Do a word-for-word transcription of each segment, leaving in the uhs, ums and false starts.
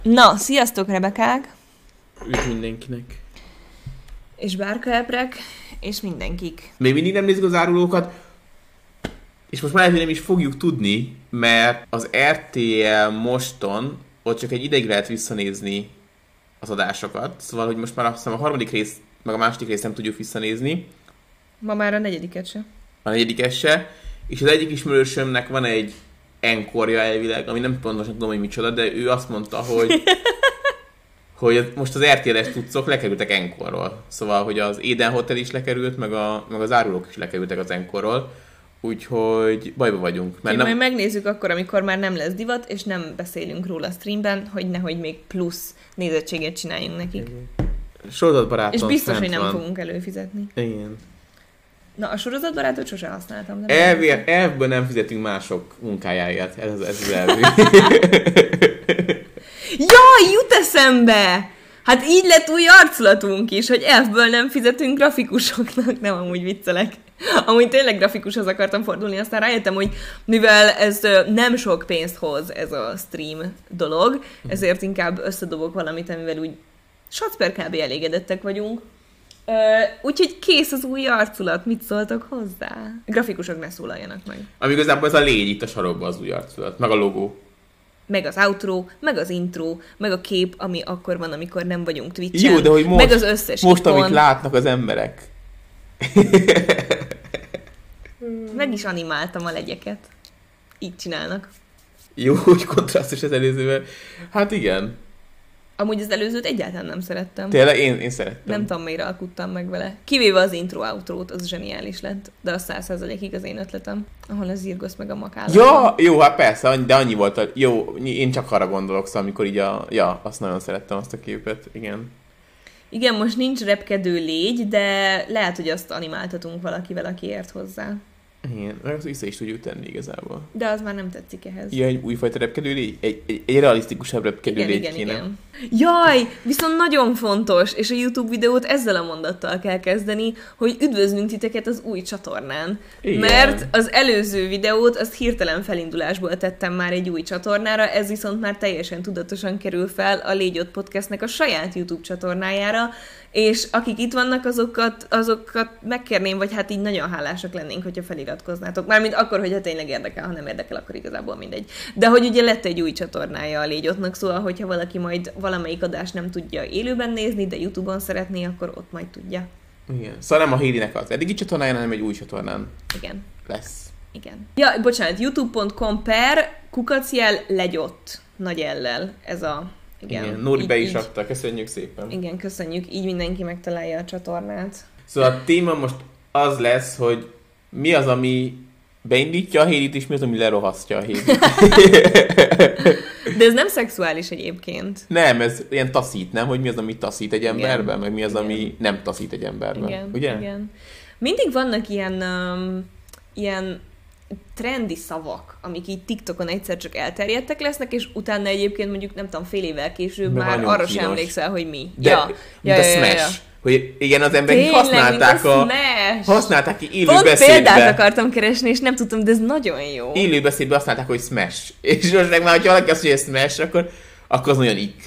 Na, sziasztok, Rebekák! Üdv mindenkinek! És bárkaeprek, és mindenkik. Még mindig nem nézzük az árulókat, és most már lehet, hogy nem is fogjuk tudni, mert az er té el moston ott csak egy ideig lehet visszanézni az adásokat. Szóval, hogy most már azt hiszem a harmadik rész, meg a második részt nem tudjuk visszanézni. Ma már a negyediket se. A negyediket se. És az egyik ismerősömnek van egy enkorja elvileg, ami nem pontosan tudom, hogy micsoda, de ő azt mondta, hogy hogy most az er té el-es cuccok lekerültek enkorról. Szóval, hogy az Eden Hotel is lekerült, meg, a, meg az árulók is lekerültek az enkorról. Úgyhogy bajba vagyunk. Mert nem... majd megnézzük akkor, amikor már nem lesz divat, és nem beszélünk róla streamben, hogy nehogy még plusz nézettséget csináljunk nekik. Sorozatbaráton és biztos, hogy nem van. fogunk előfizetni. Igen. Na, a sorozatbarátot sose használtam. Elvér, elvből nem fizetünk mások munkájáért. Ez, ez az elvű. Jaj, jut eszembe! Hát így lett új arculatunk is, hogy elfből nem fizetünk grafikusoknak. Nem, amúgy viccelek. Amúgy tényleg grafikushoz akartam fordulni, aztán rájöttem, hogy mivel ez nem sok pénzt hoz ez a stream dolog, ezért inkább összedobok valamit, amivel úgy Sacper kb. Elégedettek vagyunk. Uh, úgyhogy kész az új arculat, mit szóltok hozzá? A grafikusok ne szólaljanak meg. Ami igazából ez a légy itt a sarokban az új arculat, meg a logó. Meg az outro, meg az intro, meg a kép, ami akkor van, amikor nem vagyunk Twitch-en. Jó, de hogy most, meg az összes most ikon. amit látnak az emberek. Meg is animáltam a legyeket. Így csinálnak. Jó, hogy kontrasztos az előzővel. Hát igen. Amúgy az előzőt egyáltalán nem szerettem. Tényleg én, én szerettem. Nem tudom, miért alkuttam meg vele. Kivéve az intro-outrót, az zseniális lett. De az száz százalékig az én ötletem. Ahol az Zirgosz meg a makállat. Ja, jó, hát persze, de annyi volt a... Jó, én csak arra gondolok, szóval amikor így a... Ja, azt nagyon szerettem, azt a képet, igen. Igen, most nincs repkedő légy, de lehet, hogy azt animáltatunk valakivel, aki ért hozzá. Igen, meg azt vissza is tudjuk tenni igazából. De az már nem tetszik ehhez. Ja, egy újfajta repkedő légy? Egy, egy, egy realisztikusabb repkedő igen, légy igen, kéne. Igen. Jaj, viszont nagyon fontos, és a YouTube videót ezzel a mondattal kell kezdeni, hogy üdvözlünk titeket az új csatornán. Igen. Mert az előző videót, azt hirtelen felindulásból tettem már egy új csatornára, ez viszont már teljesen tudatosan kerül fel a Légy Ott Podcastnek a saját YouTube csatornájára, és akik itt vannak, azokat, azokat megkérném, vagy hát így nagyon hálásak lennénk, hogyha feliratkoznátok. Mármint akkor, hogyha tényleg érdekel, ha nem érdekel, akkor igazából mindegy. De hogy ugye lett egy új csatornája a Légy Ottnak, szóval, hogyha valaki majd valamelyik adást nem tudja élőben nézni, de YouTube-on szeretné, akkor ott majd tudja. Igen. Szóval nem a Hédinek az eddigi csatornáján, hanem egy új csatornán. Igen. Lesz. Igen. Ja, bocsánat, youtube pont com per kukacjel legyott nagy ellel. Ez a... Igen, igen. Nóri be is adta, köszönjük szépen. Igen, köszönjük, így mindenki megtalálja a csatornát. Szóval a téma most az lesz, hogy mi az, ami beindítja a Hédit, és mi az, ami lerohasztja a Hédit. De ez nem szexuális egyébként. Nem, ez ilyen taszít, nem? Hogy mi az, ami taszít egy emberben, igen, meg mi az, igen, ami nem taszít egy emberben. Igen, ugye? Igen. Mindig vannak ilyen, um, ilyen trendi szavak, amik így TikTokon egyszer csak elterjedtek lesznek, és utána egyébként mondjuk, nem tudom, fél évvel később de már arra kínos. sem emlékszel, hogy mi. De, ja. ja, Ja, de ja, Smash. Ja, ja. Hogy igen, az emberek tényleg, használták a... Smash. Használták ki élő Pont beszédbe. példát akartam keresni, és nem tudtam, de ez nagyon jó. Élő beszédbe használták, hogy Smash. És most meg már, hogyha valaki azt mondja, hogy Smash, akkor, akkor az nagyon ik.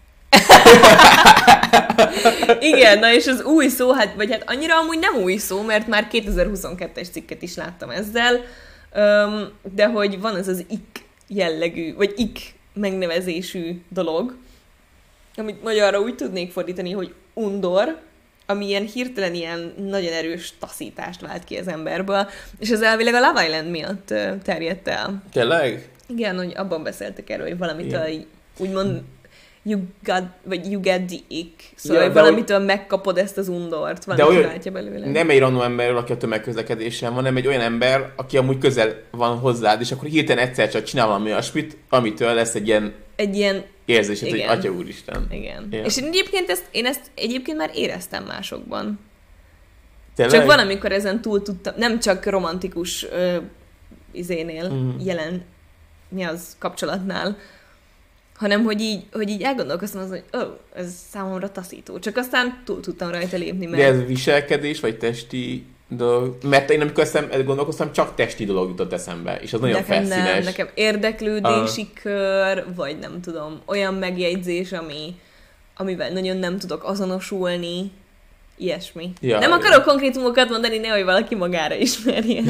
Igen, na és az új szó, hát, vagy hát annyira amúgy nem új szó, mert már kétezer-huszonkettes cikket is láttam ezzel, de hogy van ez az ik jellegű, vagy ik megnevezésű dolog, amit magyarra úgy tudnék fordítani, hogy undor, ami ilyen hirtelen ilyen nagyon erős taszítást vált ki az emberből, és az elvileg a Love Island miatt terjedt el. Tényleg? Igen, hogy abban beszéltek erről, hogy valamitől yeah. úgymond you got, vagy you get the ick, szóval ja, valamitől hogy... megkapod ezt az undort, valami kiváltja belőle. Nem egy random emberről, aki a tömegközlekedésen van, hanem egy olyan ember, aki amúgy közel van hozzád, és akkor hirtelen egyszer csak csinál valami olyasmit, amitől lesz egy ilyen, egy ilyen érzésed, hogy Atya Úristen. Igen. Igen. És én egyébként ezt, én ezt egyébként már éreztem másokban. Tényleg? Csak van, amikor ezen túl tudtam, nem csak romantikus ö, izénél, mm. jelen, mi az, kapcsolatnál, hanem hogy így, hogy így elgondolkoztam azon, hogy oh, ez számomra taszító. Csak aztán túl tudtam rajta lépni, mert... De ez viselkedés, vagy testi dolog. Mert én amikor ezt gondolkoztam, csak testi dolog jutott eszembe, és az nagyon nekem felszínes. Nem, nekem érdeklődési uh. kör, vagy nem tudom, olyan megjegyzés, ami, amivel nagyon nem tudok azonosulni, ilyesmi. Ja, nem akarok ja. konkrétumokat mondani, nehogy valaki magára ismerje.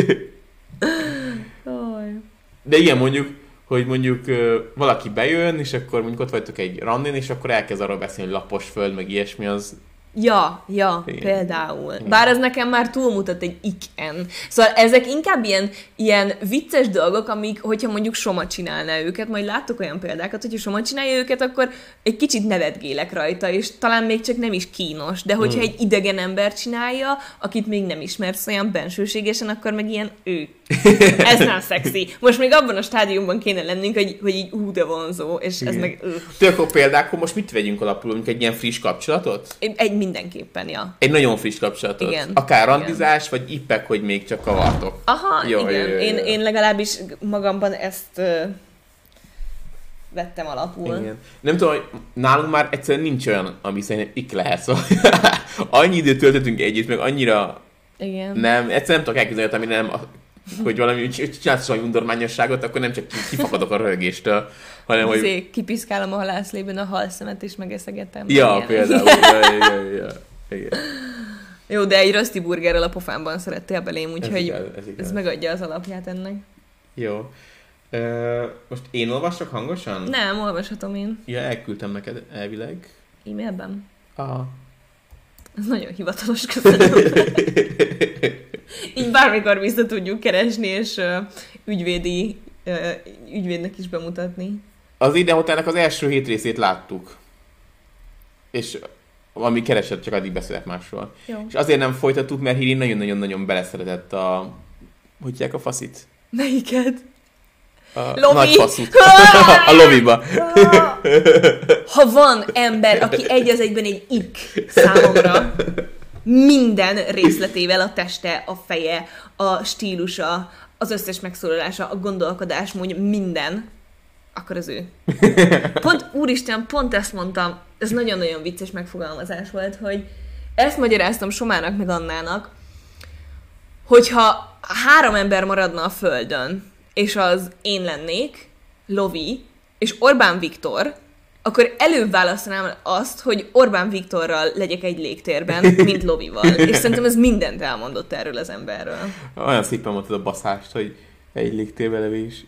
De igen, mondjuk, hogy mondjuk uh, valaki bejön, és akkor mondjuk ott vagytok egy randin, és akkor elkezd arról beszélni, hogy lapos föld, meg ilyesmi, az... Ja, ja, igen. Például. Igen. Bár ez nekem már túlmutat egy iken. Szóval ezek inkább ilyen, ilyen vicces dolgok, amik, hogyha mondjuk Soma csinálná őket, majd láttok olyan példákat, hogyha Soma csinálja őket, akkor egy kicsit nevetgélek rajta, és talán még csak nem is kínos, de hogyha hmm. egy idegen ember csinálja, akit még nem ismersz olyan bensőségesen, akkor meg ilyen ő. Ez nem szexi. Most még abban a stádiumban kéne lennünk, hogy, hogy így ú, de vonzó, és igen. ez meg... Tök jó például, most mit vegyünk alapul, mondjuk egy ilyen friss kapcsolatot? Egy mindenképpen, ja. Egy nagyon friss kapcsolatot. Igen. Akár randizás, igen. vagy ippek, hogy még csak kavartok. Aha, jó, igen. Jó, jó, jó. Én, én legalábbis magamban ezt uh, vettem alapul. Igen. Nem tudom, hogy nálunk már egyszerűen nincs olyan, ami szerintem ik lehet, szóval annyi időt töltöttünk együtt, meg annyira igen. nem, egyszerűen nem tudok elképzelni, ami nem, hogy valami, csinálsz valami undormányosságot, akkor nem csak kifakadok a röhögéstől, hanem hogy... Azért kipiszkálom a halászlében a halszemet, és megeszegetem. Ja, például. ja, ja, ja, ja. Jó, de egy röszti burgerrel a pofámban szerettél belém, úgyhogy ez, igaz, ez, igaz. ez megadja az alapját ennek. Jó. Uh, most én olvasok hangosan? Nem, olvashatom én. Ja, elküldtem neked elvileg. E-mailben? Aha. Ez nagyon hivatalos, köszönöm. Így bármikor vissza tudjuk keresni, és uh, ügyvédi, uh, ügyvédnek is bemutatni. Az Eden Hotelnek az első hét részét láttuk. És ami keresett, csak addig beszélek másról. Jó. És azért nem folytattuk, mert Hiri nagyon-nagyon-nagyon beleszeretett a... Hogy hívják a faszit? Melyiket? A Lovi. nagy faszút. A loviba. Ha van ember, aki egy az egyben egy ik számomra, minden részletével, a teste, a feje, a stílusa, az összes megszólalása, a gondolkodásmódja, minden, akkor az ő. Pont, úristen, pont ezt mondtam, ez nagyon-nagyon vicces megfogalmazás volt, hogy ezt magyaráztam Somának meg Annának, hogyha három ember maradna a földön, és az én lennék, Lovi, és Orbán Viktor, akkor előbb választanám azt, hogy Orbán Viktorral legyek egy légtérben, mint Lovival. És szerintem ez mindent elmondott erről az emberről. Olyan szépen mondtad a baszást, hogy egy légtérbe levés.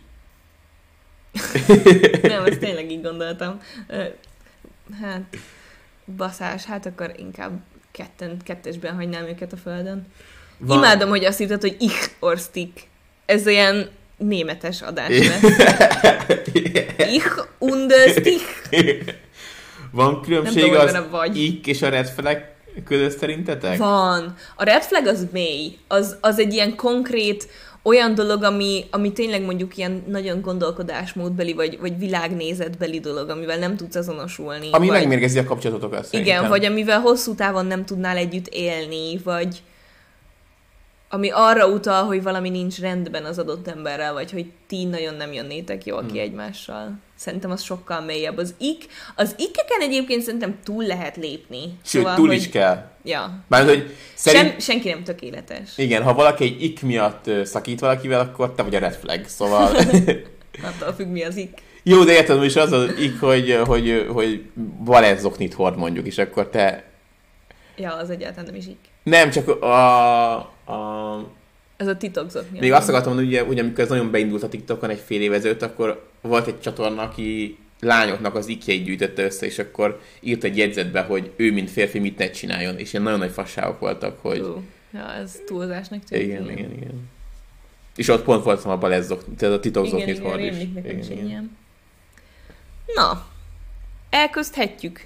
Nem, ezt tényleg így gondoltam. Hát, baszás, hát akkor inkább ketten, kettesben hagynám őket a földön. Van. Imádom, hogy azt írtad, hogy ich or stick. Ez olyan németes adás lesz. Ich und stick. Van különbség az ik és a red flag között szerintetek? Van. A red flag az mély. Az, az egy ilyen konkrét olyan dolog, ami, ami tényleg mondjuk ilyen nagyon gondolkodásmódbeli, vagy, vagy világnézetbeli dolog, amivel nem tudsz azonosulni. Ami vagy, megmérgezi a kapcsolatokat szerintem. Igen, vagy amivel hosszú távon nem tudnál együtt élni, vagy ami arra utal, hogy valami nincs rendben az adott emberrel, vagy hogy ti nagyon nem jönnétek jól ki hmm. egymással. Szerintem az sokkal mélyebb. Az ik, az ikeken egyébként szerintem túl lehet lépni. Sőt, szóval, túl hogy... is kell. Ja. Bár, hogy szerint... Sem, senki nem tökéletes. Igen, ha valaki egy ik miatt szakít valakivel, akkor te vagy a red flag, szóval... Attól függ, mi az ik. Jó, de érted, is az az ik, hogy, hogy, hogy balett hord mondjuk, és akkor te... Ja, az egyáltalán nem is ik. Nem, csak a... a... Ez a titokzokni. Még azt akartam mondani, hogy ugye, amikor ez nagyon beindult a TikTokon egy fél év ezelőtt, akkor volt egy csatorna, aki lányoknak az ikjeit gyűjtötte össze, és akkor írt egy jegyzetbe, hogy ő, mint férfi, mit ne csináljon, és ilyen nagyon nagy fasságok voltak, hogy... Uh, ja, ez túlzásnak tűnik. Igen, igen, igen. És ott pont voltam a balezzok, tehát a titokzoknit hord is. Igen, igen, igen, igen. Na, elközdhetjük.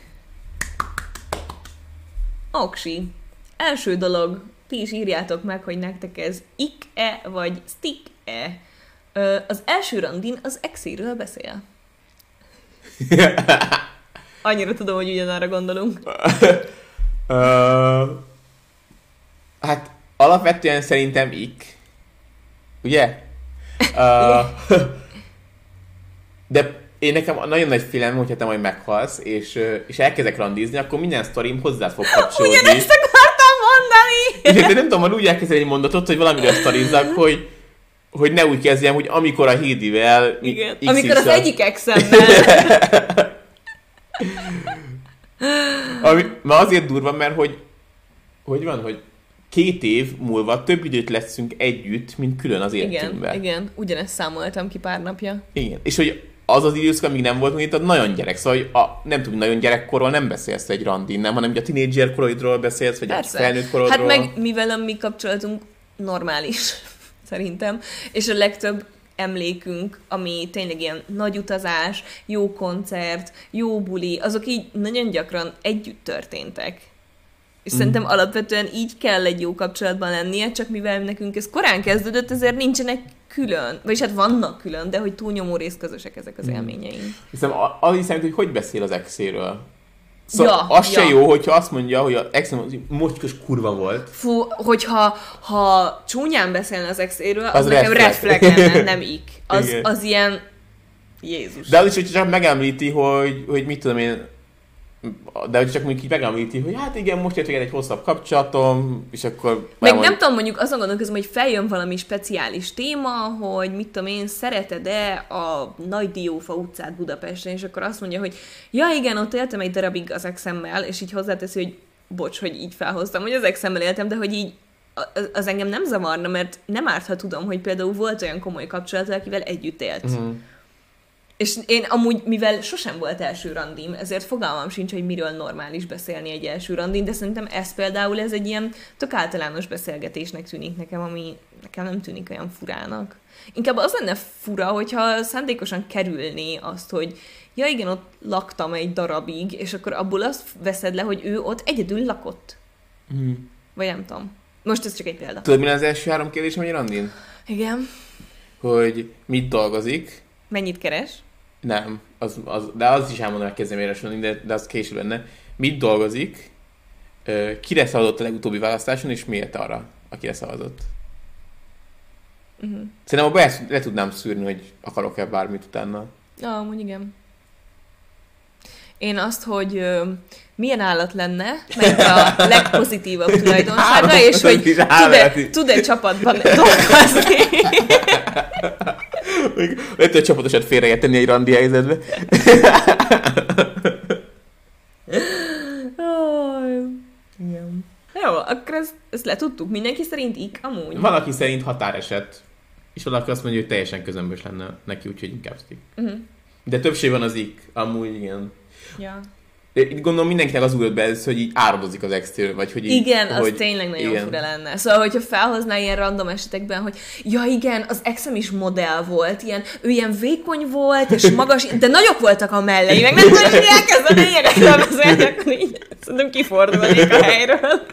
Oksi. Első dolog, ti is írjátok meg, hogy nektek ez ik-e vagy stick-e. Ö, az első randin az exéről beszél. Annyira tudom, hogy ugyanarra gondolunk. uh, hát alapvetően szerintem ik. Ugye? Uh, de én nekem nagyon nagy félelem, hogyha te majd meghalsz, és, és elkezdek randizni, akkor minden sztorim hozzá fog kapcsolódni. Ugyanezt akartam mondani! És én nem tudom, hogy úgy elkezdeni egy mondatot, hogy valamiről sztorizzak, hogy, hogy ne úgy kezdjem, hogy amikor a Hédivel... Igen, amikor az egyik exemmel. Ami már azért durva, mert hogy hogy van, hogy két év múlva több időt leszünk együtt, mint külön az életünkben. Igen, igen, ugyanezt számoltam ki pár napja. Igen, és hogy az az időszak, amíg nem volt, mint a nagyon gyerek, szóval hogy a, nem tudom, nagyon gyerekkorról nem beszélsz egy randin, nem, hanem a tínédzser koroidról beszélsz, vagy persze. a felnőtt korodról. Hát meg mivel a mi kapcsolatunk normális, szerintem, és a legtöbb emlékünk, ami tényleg ilyen nagy utazás, jó koncert, jó buli, azok így nagyon gyakran együtt történtek. És mm. szerintem alapvetően így kell egy jó kapcsolatban lennie, csak mivel nekünk ez korán kezdődött, ezért nincsenek külön, vagyis hát vannak külön, de hogy túlnyomó rész közösek ezek az mm. élményeink. Hiszem, az is számít, hogy hogy beszél az exéről. Szóval ja, az ja. se jó, hogyha azt mondja, hogy az exem mocskos kurva volt. Fú, hogyha ha csúnyán beszélne az exéről, az, az nekem red flag lenne, nem ik. Az, az ilyen Jézus. De az is, hogy csak megemlíti, hogy, hogy mit tudom én, de hogy csak mondjuk így megemlíti, hogy hát igen, most ért egy hosszabb kapcsolatom, és akkor... Meg nem tudom, mondjuk azon gondolkozom, hogy feljön valami speciális téma, hogy mit tudom én, szereted-e a Nagy Diófa utcát Budapesten, és akkor azt mondja, hogy ja igen, ott éltem egy darabig az exemmel, és így hozzáteszi, hogy bocs, hogy így felhoztam, hogy az exemmel éltem, de hogy így az engem nem zavarna, mert nem árt, ha tudom, hogy például volt olyan komoly kapcsolat, akivel együtt élt. Uh-huh. És én amúgy, mivel sosem volt első randim, ezért fogalmam sincs, hogy miről normális beszélni egy első randin, de szerintem ez például ez egy ilyen tök általános beszélgetésnek tűnik nekem, ami nekem nem tűnik olyan furának. Inkább az lenne fura, hogyha szándékosan kerülné azt, hogy ja igen, ott laktam egy darabig, és akkor abból azt veszed le, hogy ő ott egyedül lakott. Mm. Vagy nem tudom. Most ez csak egy példa. Tudod, mi az első három kérdésem egy randin? Igen. Hogy mit dolgozik. Mennyit keres? Nem, az, az, de az is elmondanak kezdeményesen, de, de az később lenne. Mit dolgozik, kire szavazott a legutóbbi választáson, és miért arra, akire szavazott? Uh-huh. Szerintem abban le tudnám szűrni, hogy akarok-e bármit utána. Ja, amúgy igen. Én azt, hogy ö, milyen állat lenne, meg a legpozitívabb tulajdonsága, és hogy tud-e, tud-e csapatban dolgozni. Lehet, hogy csapatosat félre tenni egy randi helyzetbe. oh, igen. Jó, akkor ezt, ezt letudtuk. Mindenki szerint ik amúgy? Valaki szerint határeset. És valaki azt mondja, hogy teljesen közömbös lenne neki, úgyhogy inkább stik. Uh-huh. De többség van az ik. Amúgy igen. Ja. Itt gondolom mindenkinek az újult be ez, hogy így áradozik az extől, vagy hogy így... Igen, az hogy, tényleg nagyon igen. fura lenne. Szóval, hogyha felhoznál ilyen random esetekben, hogy ja igen, az exem is modell volt, ilyen, ő ilyen vékony volt, és magas, de nagyok voltak a mellei, meg nem tudom, hogy elkezdeni ilyenekről beszélni, akkor így szerintem kifordulnék a helyről.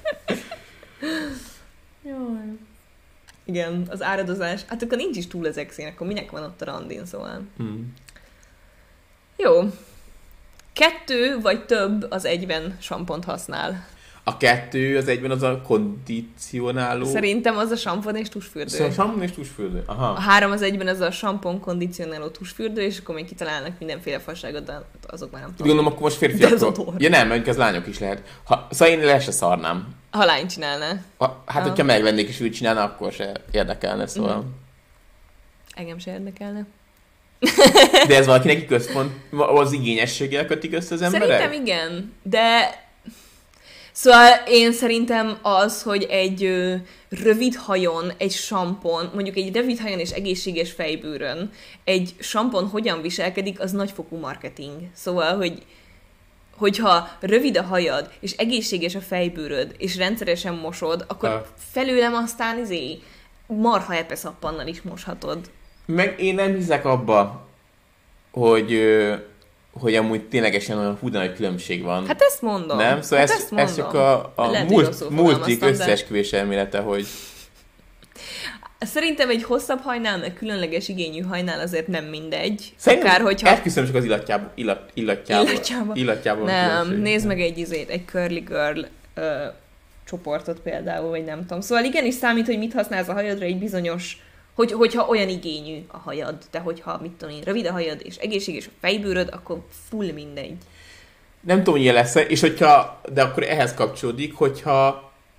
Jaj. Igen, az áradozás. Hát akkor nincs is túl az exén, akkor minek van ott a randin, szóval. Hmm. Jó. Kettő vagy több az egyben sampont használ. A kettő az egyben az a kondicionáló. Szerintem az a sampon és tusfürdő. Szóval sampon és tusfürdő. Aha. A három az egyben az a sampon, kondicionáló, tusfürdő, és akkor még kitalálnak mindenféle fasságot, de azok már nem tudom. Gondolom, akkor most férfiakról. Ja nem, mert ez lányok is lehet. Ha, szóval én le se szarnám. Ha lány csinálná. Ha, hát, ah. hogyha megvennék és úgy csinálna, akkor se érdekelne, szóval. Mm. Engem se érdekelne. De ez valakinek központ, az igényességgel kötik össze az emberek? Szerintem igen, de szóval én szerintem az, hogy egy ö, rövid hajon, egy sampon, mondjuk egy rövid hajon és egészséges fejbőrön egy sampon hogyan viselkedik, az nagyfokú marketing. Szóval, hogy hogyha rövid a hajad, és egészséges a fejbőröd, és rendszeresen mosod, akkor ha. felőlem aztán izé marha epeszappannal is moshatod. Meg én nem hiszek abba, hogy, hogy amúgy ténylegesen olyan hú, de nagy különbség van. Hát ezt mondom. Nem? Szóval hát ez, ezt mondom. ez csak a, a múlt, múltig összeesküvés elmélete, hogy... Szerintem egy hosszabb hajnál, meg különleges igényű hajnál azért nem mindegy. Szerintem akár, hogyha... elküszöm csak az illatjából. Illat, illatjából. Illatjából. illatjából nem, nézd meg egy izét, egy curly girl ö, csoportot például, vagy nem tudom. Szóval igenis számít, hogy mit használsz a hajadra egy bizonyos... Hogy, hogyha olyan igényű a hajad, de hogyha, mit tudom én, rövid a hajad és egészséges a fejbőröd, akkor full mindegy. Nem tudom, hogy ilyen lesz, és hogyha, de akkor ehhez kapcsolódik, hogyha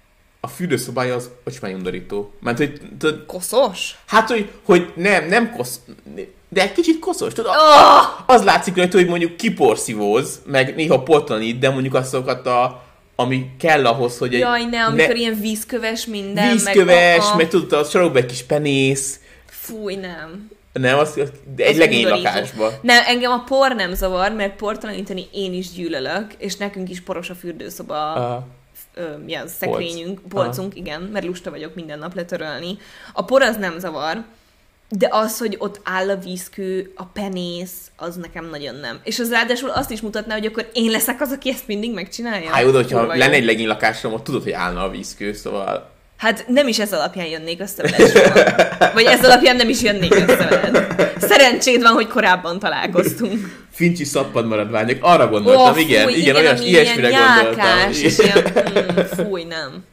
a fürdőszobája az ocsmányundorító. Mert hogy... Tud, koszos? Hát, hogy, hogy nem, nem kosz... De egy kicsit koszos, tudod? Oh! Az látszik rajta, hogy mondjuk kiporszívóz, meg néha potlanít, de mondjuk azokat a... ami kell ahhoz, hogy egy... Jaj, ne, amikor ne, ilyen vízköves minden, vízköves, meg, a, a... meg tudod, a sarokba egy kis penész. Fúj, nem. Nem, az, az de egy legény lakásban. Nem, engem a por nem zavar, mert portalanítani én is gyűlölök, és nekünk is poros a fürdőszoba uh, ö, ilyen szekrényünk, Polc. polcunk, uh. igen, mert lusta vagyok minden nap letörölni. A por az nem zavar, de az, hogy ott áll a vízkő, a penész, az nekem nagyon nem. És az ráadásul azt is mutatná, hogy akkor én leszek az, aki ezt mindig megcsinálja. Hát jó, de hogyha lenne egy legény lakásom, ott tudod, hogy állna a vízkő, szóval... Hát nem is ez alapján jönnék össze veled. Vagy ez alapján nem is jönnék össze veled. Szerencséd van, hogy korábban találkoztunk. Fincsi szappanmaradványok, arra gondoltam, oh, igen, fúj, igen, olyan ilyesmire gondoltam. És ilyen, mm, fúj, nem.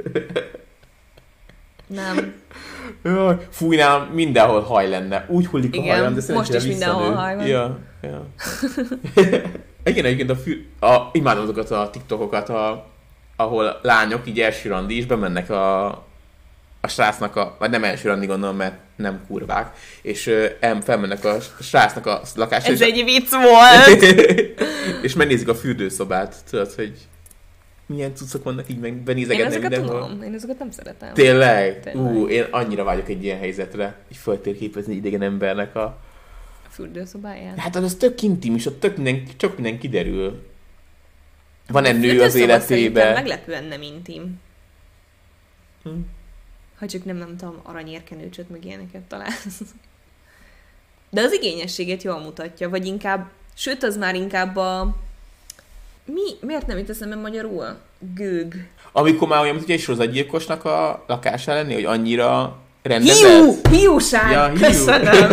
Nem. Jaj, fújnál, mindenhol haj lenne. Úgy hullik a hajam, de most is mindenhol haj van. Ja, ja. Igen, egyébként a, fű, a imádom azokat a TikTokokat, a, ahol lányok így első randi is bemennek a, a srácnak a, vagy nem első randi gondolom, mert nem kurvák, és uh, felmennek a srácnak a lakására. Ez egy vicc volt! És megnézik a fürdőszobát, tudod, hogy milyen cuccok vannak így, meg benézegetnek mindenhol. Én ezeket tudom, én ezeket nem szeretem. Tényleg? Tényleg? Ú, én annyira vágyok egy ilyen helyzetre, így föltérképezni idegen embernek a... A fürdőszobáját? Hát az tök intim, és ott tök minden, csak minden kiderül. Van-e nő az életében? Meglepően nem intim. Hm. Ha csak nem, nem tudom, aranyérkenőcsöt, meg ilyeneket találsz. De az igényességet jól mutatja, vagy inkább, sőt az már inkább a... Mi? Miért nem jut eszembe magyarul? Gőg. Amikor már olyan, mint egy sorozatgyilkosnak a lakásán lenni, hogy annyira rendezett. Hiú! Hiúság! Ja, hiú. Köszönöm!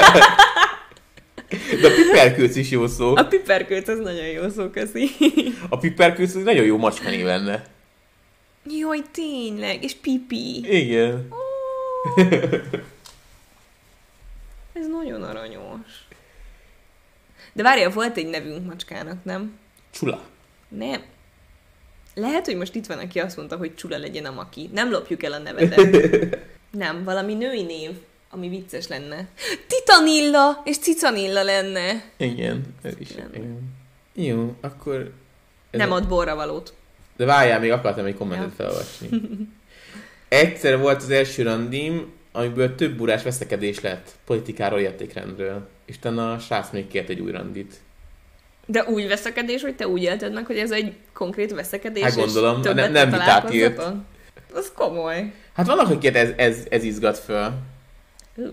De a piperkőc is jó szó. A piperkőc az nagyon jó szó, köszi. A piperkőc az nagyon jó macskanév lenne. Jaj, tényleg, és pipi. Igen. Oh. Ez nagyon aranyos. De várjál, volt egy nevünk macskának, nem? Csula. Nem. Lehet, hogy most itt van, aki azt mondta, hogy Csula legyen a Maki. Nem lopjuk el a nevedet. Nem, valami női név, ami vicces lenne. Titanilla és Cicanilla lenne. Igen, ez is. Igen. Jó, akkor... Nem ad borravalót. De várjál, még akartam egy kommentet ja. felolvasni. Egyszer volt az első randim, amiből több órás veszekedés lett politikáról, értékrendről. És utána a srác még kért egy új randit. De úgy veszekedés, hogy te úgy élted meg, hogy ez egy konkrét veszekedés, hát gondolom, és ne, nem vitát írt. Az komoly. Hát vannak, akiket ez, ez, ez izgat föl. Uh.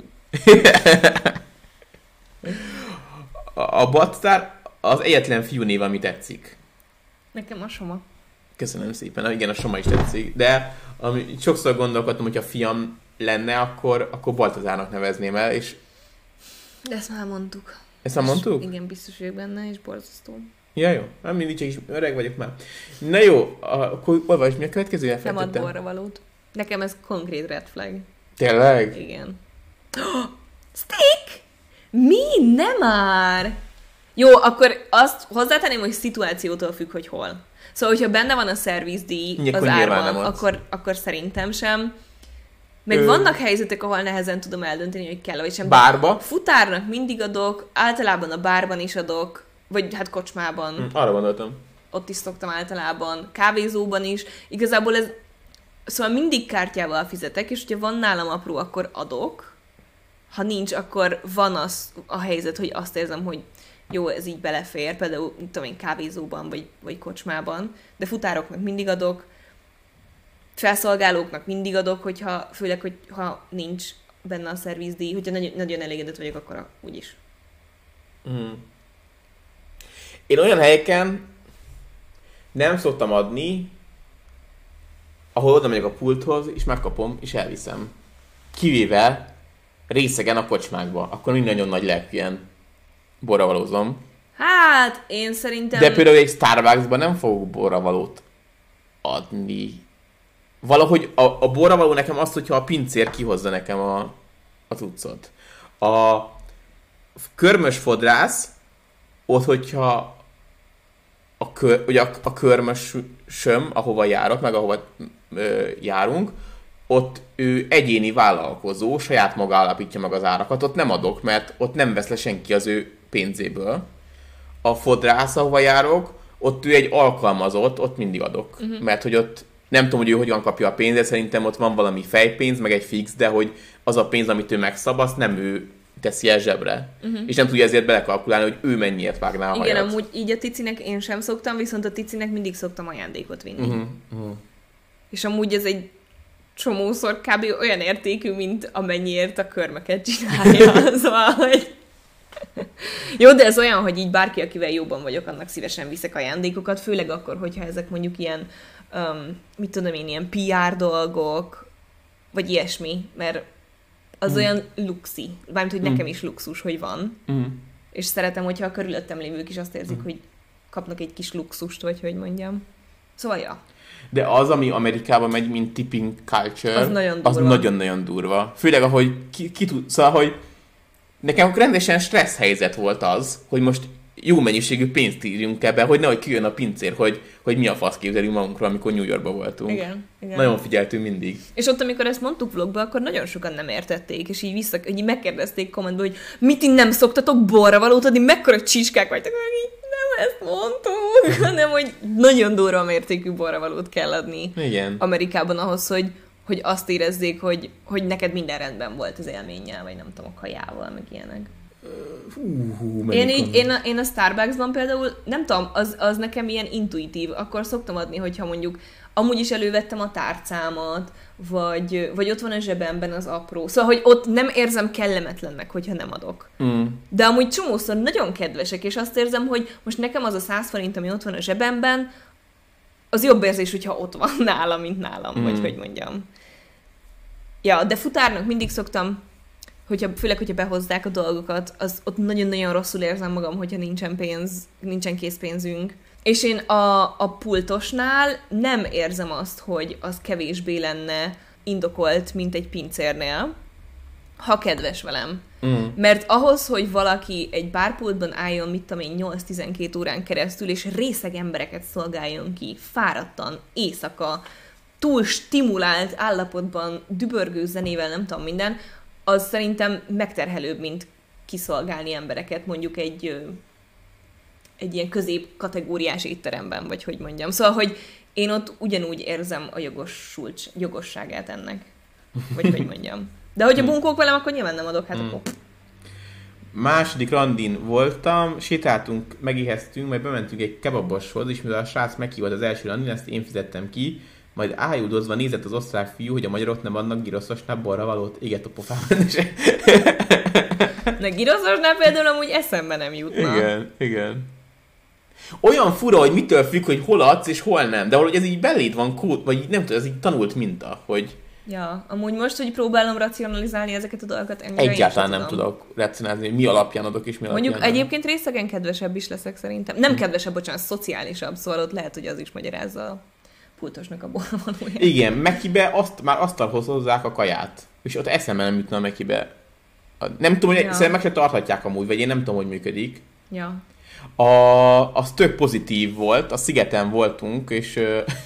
a, a Batsztár az egyetlen fiú név, ami tetszik. Nekem a Soma. Köszönöm szépen. Igen, a Soma is tetszik. De ami, sokszor gondolkodtam, hogy ha fiam lenne, akkor, akkor Baltazárnak nevezném el, és... De ezt már mondtuk. Ezt már mondtuk? Igen, biztos vagyok benne, és borzasztó. Ja, jó. Nem mindig csak is öreg vagyok már. Na jó, akkor olvasd, mi a következő elfelejtettem? Nem ad borra valót. Nekem ez konkrét red flag. Tényleg? Igen. Oh, stick! Mi? Nem már! Jó, akkor azt hozzátenném, hogy szituációtól függ, hogy hol. Szóval, hogyha benne van a szervizdíj Nyilván az árban, akkor, akkor szerintem sem. Meg Ö... vannak helyzetek, ahol nehezen tudom eldönteni, hogy kell, vagy sem. Bárba? Futárnak mindig adok, általában a bárban is adok, vagy hát kocsmában. Hm, arra gondoltam. Ott is szoktam általában, kávézóban is. Igazából ez, szóval mindig kártyával fizetek, és hogyha van nálam apró, akkor adok. Ha nincs, akkor van az a helyzet, hogy azt érzem, hogy jó, ez így belefér, például, tudom én, kávézóban, vagy, vagy kocsmában, de futároknak mindig adok, felszolgálóknak mindig adok, hogyha, főleg, hogy ha nincs benne a szervizdíj, hogyha nagyon, nagyon elégedett vagyok, akkor úgyis. Mm. Én olyan helyeken nem szoktam adni, ahol oda megyek a pulthoz, és megkapom, és elviszem. Kivéve részegen a kocsmákba. Akkor mind nagyon nagy lelkűen borravalózom. Hát, én szerintem... De például egy Starbucksban nem fogok borravalót adni. Valahogy a, a borravaló nekem azt, hogyha a pincér kihozza nekem a, a cuccot. A körmös fodrász, ott, hogyha a, kör, ugye a, a körmös söm, ahova járok, meg ahova ö, járunk, ott ő egyéni vállalkozó, saját maga állapítja meg az árakat, ott nem adok, mert ott nem vesz le senki az ő pénzéből. A fodrász, ahova járok, ott ő egy alkalmazott, ott mindig adok. Uh-huh. Mert hogy ott nem tudom, hogy ő hogyan kapja a pénzt, de szerintem ott van valami fejpénz, meg egy fix, de hogy az a pénz, amit ő megszab, azt nem ő teszi el zsebre. Uh-huh. És nem tudja ezért belekalkulálni, hogy ő mennyiért vágná a hajat. Igen, amúgy így a Ticinek én sem szoktam, viszont a Ticinek mindig szoktam ajándékot vinni. Uh-huh. Uh-huh. És amúgy ez egy csomószor kb. Olyan értékű, mint amennyiért a körmöket csinálja. Szóval, hogy... Jó, de ez olyan, hogy így bárki, akivel jóban vagyok, annak szívesen viszek ajándékokat, főleg akkor, hogyha ezek mondjuk ilyen, um, mit tudom én, ilyen pé er dolgok, vagy ilyesmi, mert az mm. olyan luxi. Mármint, hogy nekem mm. is luxus, hogy van. Mm. És szeretem, hogyha a körülöttem lévők is azt érzik, mm. hogy kapnak egy kis luxust, vagy hogy mondjam. Szóval, ja. De az, ami Amerikában megy, mint tipping culture, az nagyon durva. Az nagyon-nagyon durva. Főleg, ahogy ki, ki tud, szóval, hogy nekem rendesen stressz helyzet volt az, hogy most jó mennyiségű pénzt írjunk ebbe, hogy nehogy kijön a pincér, hogy, hogy mi a fasz képzelünk magunkról, amikor New Yorkban voltunk. Igen, igen. Nagyon figyeltünk mindig. És ott, amikor ezt mondtuk vlogba, akkor nagyon sokan nem értették, és így, vissza, így megkérdezték kommentbe, hogy mit így nem szoktatok borra valót adni, mekkora csicskák vagytok, meg így nem ezt mondtuk, hanem hogy nagyon durva mértékű borra valót kell adni. Igen. Amerikában ahhoz, hogy hogy azt érezzék, hogy, hogy neked minden rendben volt az élménnyel, vagy nem tudom, a kajával, meg ilyenek. Hú, hú, én, így, én, a, én a Starbucksban például, nem tudom, az, az nekem ilyen intuitív. Akkor szoktam adni, hogyha mondjuk amúgy is elővettem a tárcámat, vagy, vagy ott van a zsebemben az apró. Szóval, hogy ott nem érzem kellemetlennek, hogyha nem adok. Mm. De amúgy csomószor nagyon kedvesek, és azt érzem, hogy most nekem az a száz forint, ami ott van a zsebemben, az jobb érzés, hogyha ott van nálam, mint nálam, mm. vagy hogy mondjam. Ja, de futárnak mindig szoktam, hogyha, főleg, hogyha behozzák a dolgokat, az ott nagyon-nagyon rosszul érzem magam, hogyha nincsen pénz, nincsen készpénzünk. És én a, a pultosnál nem érzem azt, hogy az kevésbé lenne indokolt, mint egy pincérnél, ha kedves velem. Mm. Mert ahhoz, hogy valaki egy bárpultban álljon, mit tudom én, nyolc-tizenkét órán keresztül, és részeg embereket szolgáljon ki, fáradtan, éjszaka, túl stimulált állapotban, dübörgő zenével, nem tudom minden, az szerintem megterhelőbb, mint kiszolgálni embereket mondjuk egy, egy ilyen középkategóriás étteremben, vagy hogy mondjam. Szóval, hogy én ott ugyanúgy érzem a jogosult, jogosságát ennek. Vagy hogy mondjam. De hogyha bunkók velem, akkor nyilván nem adok, hát mm. akkor... Második randin voltam, sétáltunk, megiheztünk, majd bementünk egy kebaboshoz, és mivel a srác meghívott az első randin, ezt én fizettem ki, majd ájúdozva nézett az osztrák fiú, hogy a magyarok nem adnak giroszosnál borra valót, égett a pofában. De giroszosnál például amúgy eszembe nem jutna. Igen, igen. Olyan fura, hogy mitől függ, hogy hol adsz és hol nem, de valahogy ez így beléd van kód, vagy nem tudom, ez így tanult minta, hogy... Ja, amúgy most, hogy próbálom racionalizálni ezeket a dolgokat, engem egyáltalán nem tudok racionalizálni, mi alapján adok és mi alapján mondjuk nem. Egyébként részegen kedvesebb is leszek szerintem. Nem kedvesebb, bocsánat, szociálisabb, szóval ott lehet, hogy az is magyarázza a pultosnak a borravalóját. Igen, Mekibe azt, már asztalhoz hozzák a kaját, és ott eszembe nem jutna a Mekibe. Nem tudom, hogy ja. Szerintem meg se tarthatják amúgy, vagy én nem tudom, hogy működik. Ja. A, az tök pozitív volt, a szigeten voltunk, és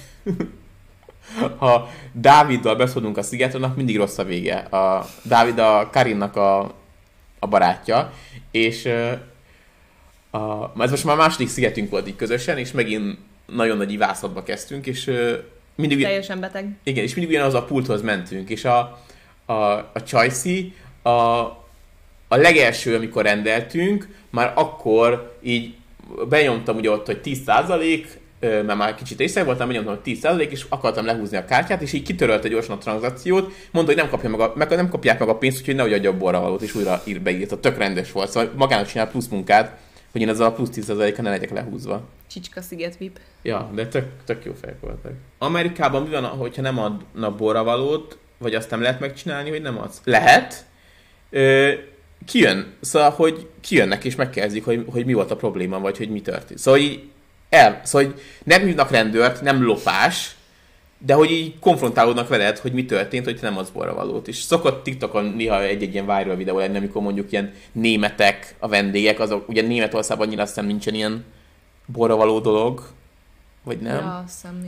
ha Dáviddal beszélünk a szigeten, annak mindig rossz a vége. A Dávid a Karinnak a, a barátja, és a, ez most már a második szigetünk volt így közösen, és megint nagyon nagy ivászatba kezdtünk, és mindig... Teljesen beteg. Igen, és mindig ugyanaz a pulthoz mentünk, és a, a, a Csajci a, a legelső, amikor rendeltünk, már akkor így benyomtam ugye ott, hogy tíz százalék, mert már kicsit észre voltam, benyomtam, hogy tíz százalék, és akartam lehúzni a kártyát, és így kitörölte gyorsan a tranzakciót, mondta, hogy nem, kapja meg a, meg, nem kapják meg a pénzt, úgyhogy nehogy adja a borravalót, és újra ír beírt. A tök rendes volt, szóval magának csinál plusz munkát, hogy én ezzel a plusz tíz százalékkal ne legyek lehúzva. Csicska sziget vip. Ja, de tök, tök jó fejek voltak. Amerikában mi van, hogyha nem adnak borravalót, vagy azt nem lehet megcsinálni, hogy nem adsz? Lehet. Ö, kijön, szóval, hogy kijönnek és megkezdik, hogy, hogy mi volt a probléma, vagy hogy mi történt. Szóval így el, szóval, hogy nem hívnak rendőrt, nem lopás, de hogy így konfrontálódnak veled, hogy mi történt, hogy te nem adsz borravalót. És szokott TikTokon néha egy-egy ilyen viral videó lenni, amikor mondjuk ilyen németek, a vendégek, azok, ugye Németországban annyira azt hiszem nincsen ilyen borravaló dolog, vagy nem? Ja, azt hiszem nincs.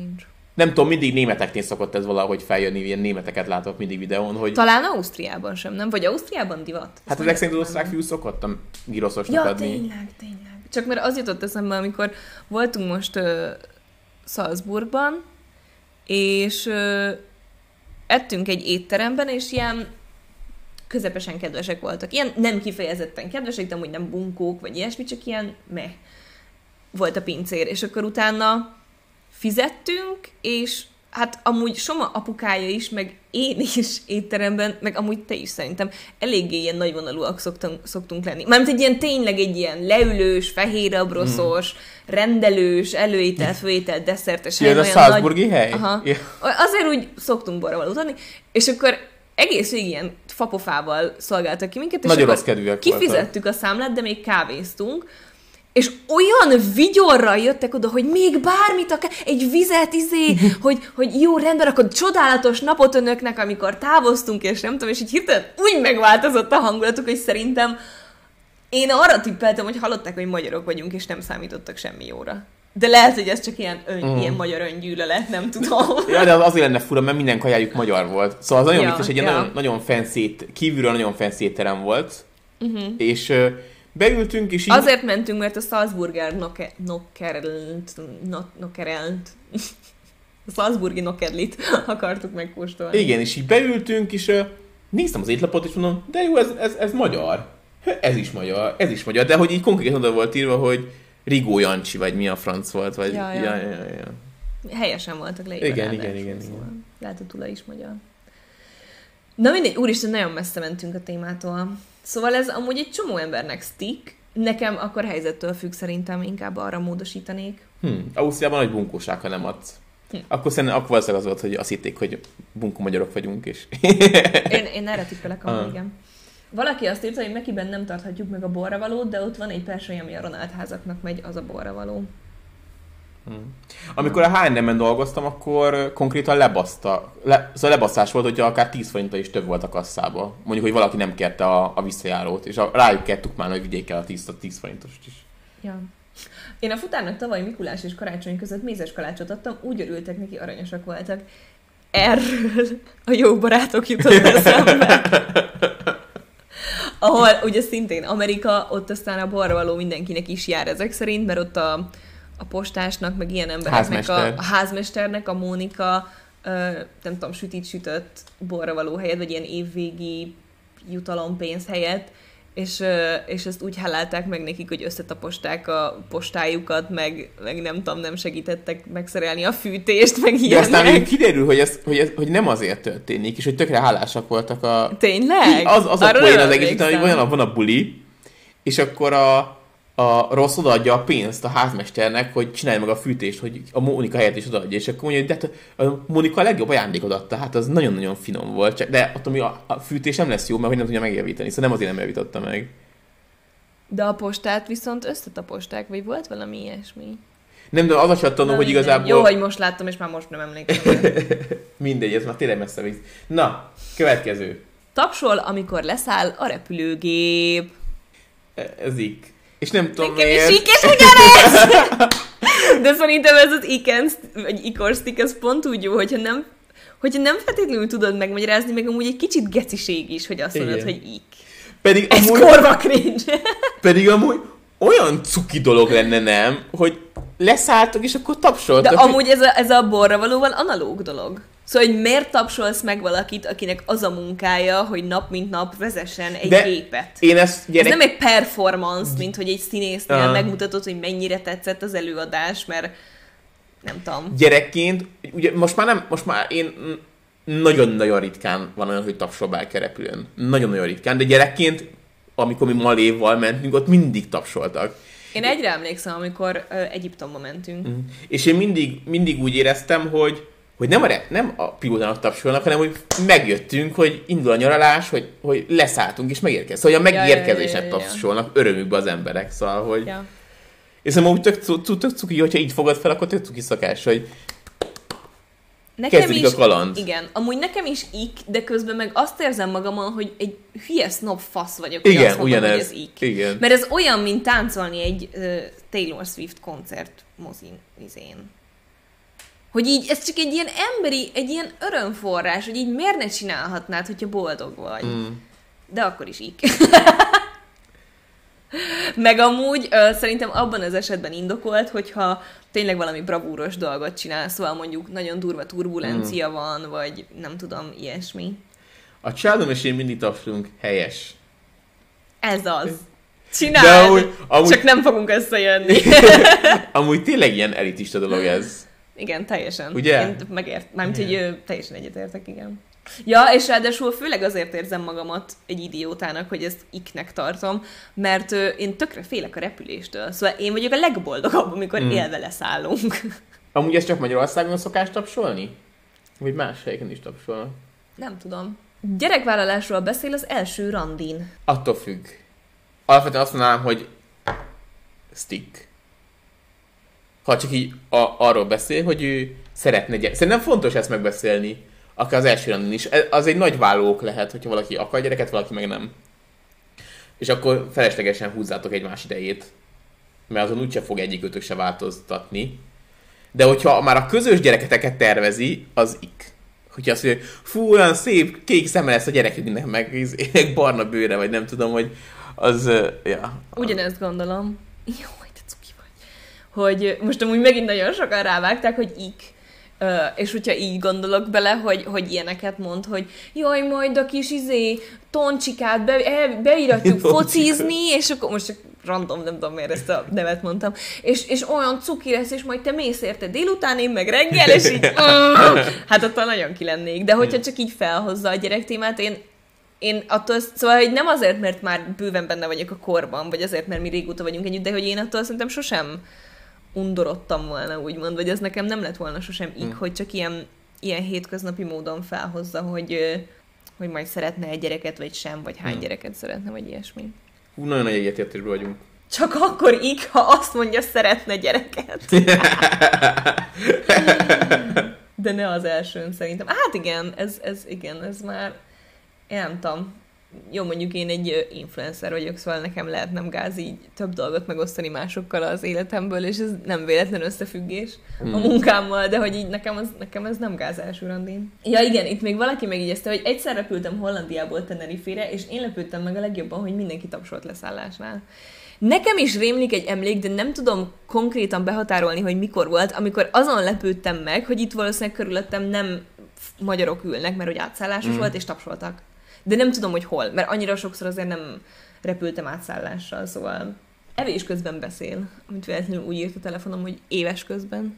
nem tudom, mindig németeknél szokott ez valahogy feljönni, ilyen németeket látok mindig videón, hogy... Talán Ausztriában sem, nem? Vagy Ausztriában divat? Hát ezek szerint az osztrák fiú szokottam giroszosnak ja, adni. Ja, tényleg, tényleg. Csak mert az jutott eszembe, amikor voltunk most uh, Salzburgban, és uh, ettünk egy étteremben, és ilyen közepesen kedvesek voltak. Ilyen nem kifejezetten kedvesek, de amúgy nem bunkók, vagy ilyesmi, csak ilyen meh volt a pincér. És akkor utána fizettünk, és hát amúgy Soma apukája is, meg én is étteremben, meg amúgy te is szerintem eléggé ilyen nagyvonalúak szoktunk, szoktunk lenni. Mármint egy ilyen tényleg egy ilyen leülős, fehérabroszos, mm. rendelős, előétel, főétel, desszertes hely. Ez a Salzburgi nagy... hely? Aha. Yeah. Azért úgy szoktunk borravalót adni, és akkor egész végig ilyen fapofával szolgáltak ki minket, és nagyon akkor rossz kedvűek kifizettük voltak. A számlát, de még kávéztunk, és olyan vigyorral jöttek oda, hogy még bármit akár, egy vizet, izé, hogy, hogy jó, rendben, akkor csodálatos napot önöknek, amikor távoztunk, és nem tudom, és így hirtelen úgy megváltozott a hangulatuk, hogy szerintem én arra tippeltem, hogy hallották, hogy magyarok vagyunk, és nem számítottak semmi jóra. De lehet, hogy ez csak ilyen, ön, mm. ilyen magyar öngyűlölet, nem tudom. Ja, de az azért lenne fura, mert minden kajájuk magyar volt. Szóval az nagyon ja, vicces, egy ja. nagyon, nagyon fancy, kívülről nagyon fancy étterem volt, uh-huh. és beültünk, és így... Azért mentünk, mert a Salzburger noke, nokerelt, no, nokerelt, a Salzburgi nokedlit akartuk megkóstolni. Igen, és így beültünk, és uh, néztem az étlapot, és mondom, de jó, ez, ez, ez magyar. Ez is magyar, ez is magyar. De hogy így konkrétan oda volt írva, hogy Rigó Jancsi, vagy mi a franc volt, vagy... Ja, ja. Ja, ja, ja. Helyesen voltak leírva. Igen, igen, igen, szóval. igen. Lehet, a Tula is magyar. Na mindegy, úristen, nagyon messze mentünk a témától. Szóval ez amúgy egy csomó embernek stick, nekem akkor helyzettől függ, szerintem inkább arra módosítanék. Hm, Ausztriában nagy bunkóság, ha nem adsz. Hm. Akkor szerintem akkor az az volt, hogy azt hitték, hogy bunkó magyarok vagyunk, és... én, én erre tippelek, amúgy, igen. Valaki azt írta, hogy Mekiben nem tarthatjuk meg a borravalót, de ott van egy persely, ami a Ronald házaknak megy, az a borravaló. Hmm. Amikor a há és em-en dolgoztam, akkor konkrétan lebaszta. Le, szóval lebasztás volt, hogyha akár tíz forinttal is több volt a kasszába. Mondjuk, hogy valaki nem kérte a, a visszajárót, és a, rájuk kell tukmálni, hogy vigyék el a tíz forintost is. Ja. Én a futárnak tavaly Mikulás és karácsony között mézes kalácsot adtam, úgy örültek neki, aranyosak voltak. Erről a jó barátok jutott eszembe. Ahol ugye szintén Amerika, ott aztán a borravaló mindenkinek is jár ezek szerint, mert ott a, a postásnak, meg ilyen embereknek, a, a házmesternek, a Mónika, ö, nem tudom, sütit sütött borravaló helyett, vagy ilyen évvégi jutalompénz helyett, és, ö, és ezt úgy hálálták meg nekik, hogy összetaposták a postájukat, meg, meg nem tudom, nem segítettek megszerelni a fűtést, meg ilyenek. De aztán még kiderül, hogy ez, hogy, ez, hogy nem azért történik, és hogy tökre hálásak voltak a... Tényleg? Az, az a poén az egész, hogy van, van a buli, és akkor a, a rossz odaadja a pénzt a házmesternek, hogy csinálj meg a fűtést, hogy a Mónika helyett is odaadja, és akkor mondja, hogy de a Mónika a legjobb ajándékot adta, hát az nagyon-nagyon finom volt, csak, de attól, a, a fűtés nem lesz jó, mert hogy nem tudja megjavítani, szóval nem azért nem javította meg. De a postát viszont összetaposták, vagy volt valami ilyesmi? Nem, de az a csattanó, hogy igazából... Jó, hogy most láttam, és már most nem emlékszem. Mindegy, ez már tényleg messze visz. Na, következő. Tapsol, amikor leszáll a repülőgép. Ez ik. És nem tudom Nekem is ik, és ugyanez! De szerintem ez az ikens, vagy ikorsztik, ez pont úgy jó, hogyha nem, hogyha nem feltétlenül tudod megmagyarázni, meg amúgy egy kicsit geciség is, hogy azt mondod, hogy ik. Pedig ez amúgy, korva cringe. Pedig amúgy olyan cuki dolog lenne, nem? Hogy leszálltok, és akkor tapsoltak. De amúgy ez a, ez a borravalóval analóg dolog. Szóval, hogy miért tapsolsz meg valakit, akinek az a munkája, hogy nap mint nap vezessen egy de gépet? Én ezt gyerek... Ez nem egy performance, mint hogy egy színésznél uh. megmutatod, hogy mennyire tetszett az előadás, mert nem tudom. Gyerekként, ugye most már nem, most már én nagyon-nagyon ritkán van olyan, hogy tapsolbál repülőn. Nagyon-nagyon ritkán, de gyerekként, amikor mi Maléval mentünk, ott mindig tapsoltak. Én egyre emlékszem, amikor uh, Egyiptomba mentünk. Mm. És én mindig, mindig úgy éreztem, hogy hogy nem a, nem a pilótának tapsolnak, hanem hogy megjöttünk, hogy indul a nyaralás, hogy, hogy leszálltunk és megérkezünk. Szóval a megérkezésen ja, ja, ja, tapsolnak ja. örömükbe az emberek. Szóval, hogy... Ja. És szóval úgy tök, tök, tök cuki, hogyha így fogad fel, akkor tök cuki szakás, hogy nekem kezdődik is, a kaland. Igen, amúgy nekem is ik, de közben meg azt érzem magamon, hogy egy hülye snob fasz vagyok, igen, hogy azt mondom, ugyanez. hogy ez ik. Igen. Mert ez olyan, mint táncolni egy uh, Taylor Swift koncert mozin izén. Hogy így, ez csak egy ilyen emberi, egy ilyen örömforrás, hogy így miért ne csinálhatnád, hogyha boldog vagy. Mm. De akkor is így. Meg amúgy ö, szerintem abban az esetben indokolt, hogyha tényleg valami bravúros dolgot csinál, szóval mondjuk nagyon durva turbulencia mm. van, vagy nem tudom, ilyesmi. A Child és én mindig tapsolunk, helyes. Ez az. Csináld, amúgy, amúgy... csak nem fogunk összejönni. Amúgy tényleg ilyen elitista dolog ez. Igen, teljesen. Ugye? Én megért, mármint, hogy ö, teljesen egyetértek, igen. Ja, és ráadásul főleg azért érzem magamat egy idiótának, hogy ezt iknek tartom, mert ö, én tökre félek a repüléstől. Szóval én vagyok a legboldogabb, amikor mm. élve leszállunk. Amúgy ez csak Magyarországon szokás tapsolni? Vagy más helyeken is tapsolnak? Nem tudom. Gyerekvállalásról beszél az első randin. Attól függ. Alapvetően azt mondanám, hogy stick. Ha csak így a, arról beszél, hogy ő szeretne gyereket. Szerintem fontos ezt megbeszélni. Akár az első randin is. Az egy nagy vállók lehet, hogyha valaki akar gyereket, valaki meg nem. És akkor feleslegesen húzzátok egymás idejét. Mert azon úgyse fog egyikőtök se változtatni. De hogyha már a közös gyereketeket tervezi, az ik. Hogyha azt mondja, fú, olyan szép kék szeme lesz a gyerekünknek, meg barna bőre, vagy nem tudom, hogy az, uh, ja. Ugyanezt gondolom. Jó, te cuki vagy. Hogy most amúgy megint nagyon sokan rávágták, hogy ik. Uh, és hogyha így gondolok bele, hogy, hogy ilyeneket mond, hogy jaj, majd a kis izé toncsikát be, beiratjuk focizni, és akkor most csak random, nem tudom miért ezt a nevet mondtam, és, és olyan cuki lesz, és majd te mész érte délután, én meg reggel, és így uh, hát attól nagyon ki lennék. De hogyha csak így felhozza a gyerektémát, én Én attól, szóval hogy nem azért, mert már bőven benne vagyok a korban, vagy azért, mert mi régóta vagyunk együtt, de hogy én attól szerintem sosem undorodtam volna, úgymond, vagy ez nekem nem lett volna sosem így, hmm. hogy csak ilyen, ilyen hétköznapi módon felhozza, hogy, hogy majd szeretne egy gyereket, vagy sem, vagy hány hmm. gyereket szeretne, vagy ilyesmi. Hú, nagyon nagy egyetértésben vagyunk. Csak akkor így, ha azt mondja, szeretne gyereket. De ne az elsőn szerintem. Hát igen, ez, ez igen, ez már én nem tudom. Jó, mondjuk én egy influencer vagyok, szóval nekem lehet nem gáz így több dolgot megosztani másokkal az életemből, és ez nem véletlen összefüggés hmm. a munkámmal, de hogy így nekem, az, nekem ez nem gáz első randin. Ja igen, itt még valaki megjegyezte, hogy egyszer repültem Hollandiából Tenerifére, és én lepődtem meg a legjobban, hogy mindenki tapsolt leszállásnál. Nekem is rémlik egy emlék, de nem tudom konkrétan behatárolni, hogy mikor volt, amikor azon lepődtem meg, hogy itt valószínűleg körülöttem nem magyarok ülnek, mert hogy átszállásos mm. volt, és tapsoltak. De nem tudom, hogy hol, mert annyira sokszor azért nem repültem átszállással, szóval evés közben beszél, amit véletlenül úgy írt a telefonom, hogy éves közben.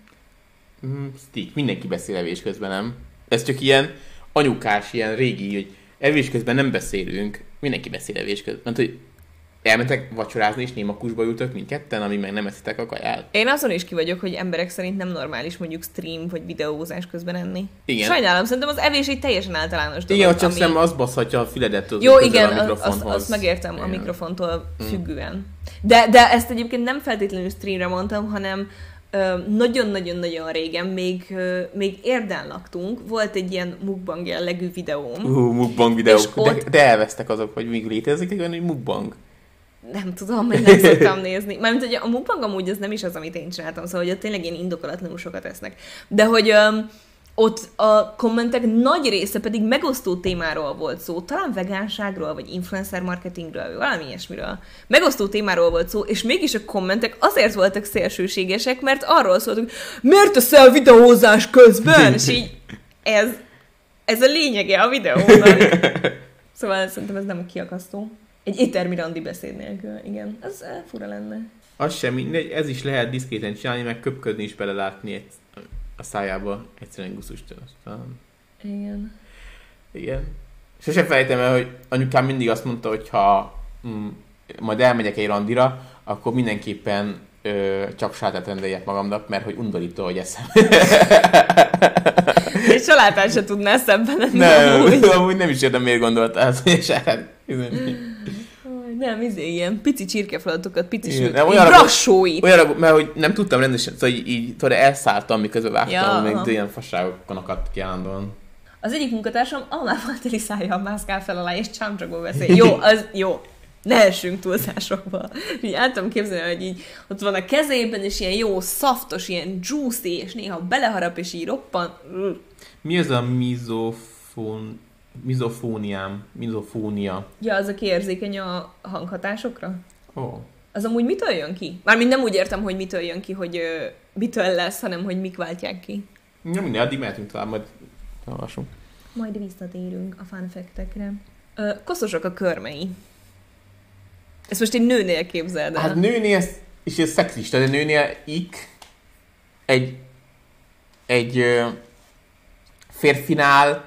Mm, Stick, mindenki beszél evés közben, nem? Ez csak ilyen anyukás, ilyen régi, hogy evés közben nem beszélünk, mindenki beszél evés közben. Mert, hogy elmentek vacsorázni, és némakusba ültök mindketten, amíg meg nem eszitek a kaját. Én azon is ki vagyok, hogy emberek szerint nem normális mondjuk stream vagy videózás közben enni. Igen. Sajnálom, szerintem az evés egy teljesen általános dolog. Igen, csak ami... szem az baszhatja a füledet az jó, igen, a mikrofonhoz. Azt az megértem igen. A mikrofontól függően. De, de ezt egyébként nem feltétlenül streamre mondtam, hanem nagyon-nagyon-nagyon régen, még, még Érden laktunk, volt egy ilyen mukbang jellegű videóm. Uh, mukbang videók. Ott... De, de elvesztek azok, hogy még létezik egy olyan mukbang. Nem tudom, hogy nem szoktam nézni. Mármint, hogy a mukbang amúgy ez nem is az, amit én csináltam, szóval, hogy ott tényleg ilyen indokolatlanul sokat esznek. De hogy um, ott a kommentek nagy része pedig megosztó témáról volt szó, talán vegánságról, vagy influencer marketingről, valami ilyesmiről. Megosztó témáról volt szó, és mégis a kommentek azért voltak szélsőségesek, mert arról szóltak, miért teszel videózás közben? És így ez, ez a lényege a videónak. Szóval szerintem ez nem kiakasztó. Egy éttermi randi beszéd nélkül, igen. Az fura lenne. Az sem mindegy, ez is lehet diszkréten csinálni, meg köpködni is belelátni egy, a szájába, egyszerűen gusztustalan. Aztán... Igen. Igen. Sose felejtem el, hogy anyukám mindig azt mondta, hogy ha mm, majd elmegyek egy randira, akkor mindenképpen ö, csak sátát rendeljek magamnak, mert hogy undorító, hogy eszem. És salátát se tudnál szemben lenni. Nem, amúgy. amúgy nem is értem, miért gondoltál, hogy sátát. Nem, izé, ilyen pici csirkefalatokat, pici sült, brassóit. Olyanra, mert hogy nem tudtam rendesen, szóval így, így tudod, elszálltam, miközben vágtam, ja, még aha. Ilyen fasságokkal akadt ki állandóan. Az egyik munkatársam almával teli szájjal mászkál fel alá, és csámcsogó beszél. Jó, az jó. ne essünk túlzásokba. Így el tudom képzelni, hogy így ott van a kezében, és ilyen jó, szaftos, ilyen juicy, és néha beleharap, és így roppan. Mi ez a mizofón... mizofóniám? Mizofónia? Ja, az, aki érzékeny a hanghatásokra? Ó. Oh. Az amúgy mitől jön ki? Mármint nem úgy értem, hogy mitől jön ki, hogy ö, mitől lesz, hanem hogy mik váltják ki. Ja, minden, addig mehetünk tovább, majd olvasunk. Majd visszatérünk a fun fact-ekre. Ö, koszosok a körmei. Ezt most egy nőnél képzeld el. Hát nőnél, és ez szexista, de nőnél ik egy, egy ö, férfinál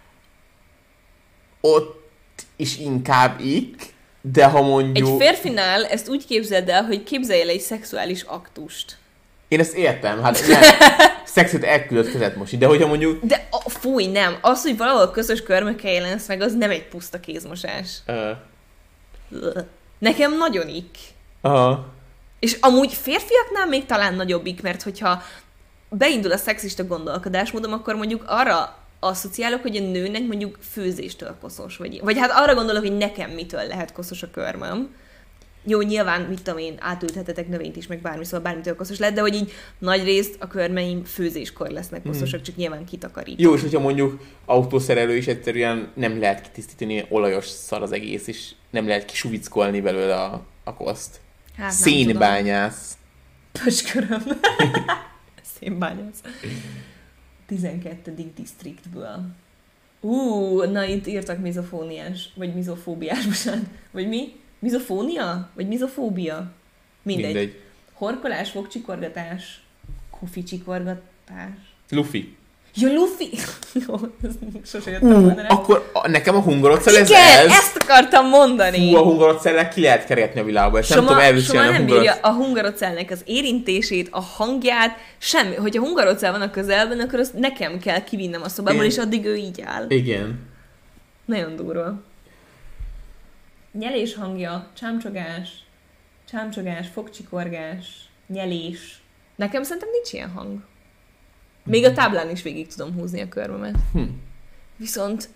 ott is inkább ik, de ha mondjuk... Egy férfinál ezt úgy képzeld el, hogy képzelj el egy szexuális aktust. Én ezt értem, hát nem. Szexet elküldött kezet most, de hogyha mondjuk... De oh, fúj, nem. Az, hogy valahol közös körmökkel jelensz meg, az nem egy puszta kézmosás. Uh. Nekem nagyon ik. Aha. És amúgy férfiaknál még talán nagyobb ik, mert hogyha beindul a szexista gondolkodásmódom, akkor mondjuk arra asszociálok, hogy a nőnek mondjuk főzéstől koszos. Vagy, vagy hát arra gondolok, hogy nekem mitől lehet koszos a körmöm. Jó, nyilván, mit tudom én, átülthetetek növényt is, meg bármi, szóval bármitől koszos lehet, de hogy így nagy részt a körmeim főzéskor lesznek koszosak, mm. csak nyilván kitakarít. Jó, és hogyha mondjuk autószerelő is egyszerűen nem lehet kitisztítani, olajos szar az egész, és nem lehet kisuvickolni belőle a, a koszt. Hát, szénbányász. Pösköröm. Szénbányász. tizenkettedik disztriktből. Ú, na itt írtak mizofóniás, vagy mizofóbiás, bocsánat. Vagy mi? Mizofónia? Vagy mizofóbia? Mindegy. Mindegy. Horkolás, fogcsikorgatás, kofi-csikorgatás. Luffy. Ja, Luffy! Jó, sose jöttem uh, volna rá. Akkor a, nekem a hungarocell ez igen, ez. ezt akartam mondani. Fú, a hungarocellel ki lehet keretni a világba. Soma, nem tudom elviselni a hungarocell. nem bírja a hungarocellnek az érintését, a hangját, semmi. Hogyha hungarocell van a közelben, akkor azt nekem kell kivinnem a szobából, és addig ő így áll. Igen. Nagyon durva. Nyelés hangja, csámcsogás, csámcsogás, fogcsikorgás, nyelés. Nekem szerintem nincs ilyen hang. Még a táblán is végig tudom húzni a körmömet. Hm. Viszont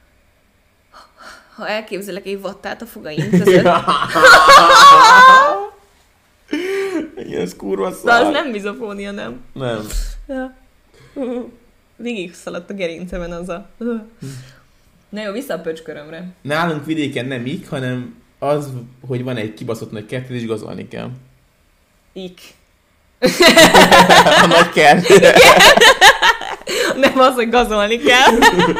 ha elképzelek egy vattát a fogaim között... Igen, ez kurva szar. De az nem mizofónia, nem? Nem. Ja. Végig szaladt a gerincemen az a... Na jó, vissza a pöcskörömre. Nálunk vidéken nem ik, hanem az, hogy van egy kibaszott nagy kert, és gazolni kell. Ik. A nagy kert. Nem az, hogy gazolni kell.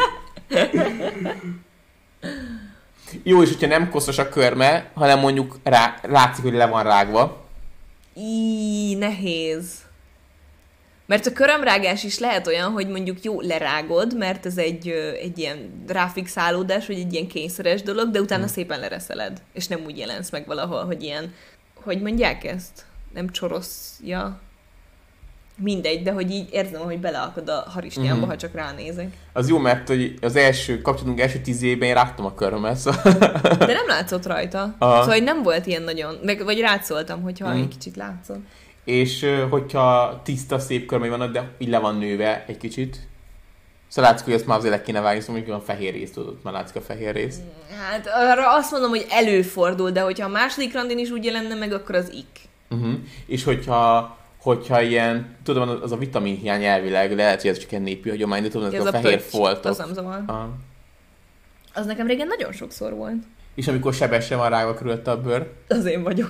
Jó, és hogyha nem koszos a körme, hanem mondjuk rá, látszik, hogy le van rágva. Íj, nehéz. Mert a körömrágás is lehet olyan, hogy mondjuk jó, lerágod, mert ez egy, egy ilyen ráfixálódás, vagy egy ilyen kényszeres dolog, de utána hmm. szépen lereszeled. És nem úgy jelensz meg valahol, hogy ilyen, hogy mondják ezt? Nem csoroszja. Mindegy, de hogy így érzem, hogy beleakad a harisnyámba, mm-hmm. ha csak ránézek. Az jó, mert hogy az első, kapcsolatunk első tíz évben én rágtam a körömet, szóval... De nem látszott rajta. Aha. Szóval hogy nem volt ilyen nagyon, meg, vagy rátszoltam, hogyha mm. egy kicsit látszott. És hogyha tiszta, szép körmei vannak, de így le van nőve egy kicsit, szóval látszik, hogy ezt már azért le kéne vágni, szóval mondjuk a fehér rész, tudod, már látszik a fehér rész. Hát arra azt mondom, hogy előfordul, de hogyha a második randin is úgy jelenne meg, akkor az ik. Uh-huh. És hogyha, hogyha ilyen, tudom, az a vitaminhiány elvileg, lehet, hogy ez csak ilyen népi hagyomány, de tudom, ez a, a fehér pöcs, foltok. Az nem zavar. Uh. Az nekem régen nagyon sokszor volt. És amikor sebesen van rágva körülötte a bőr? Az én vagyok.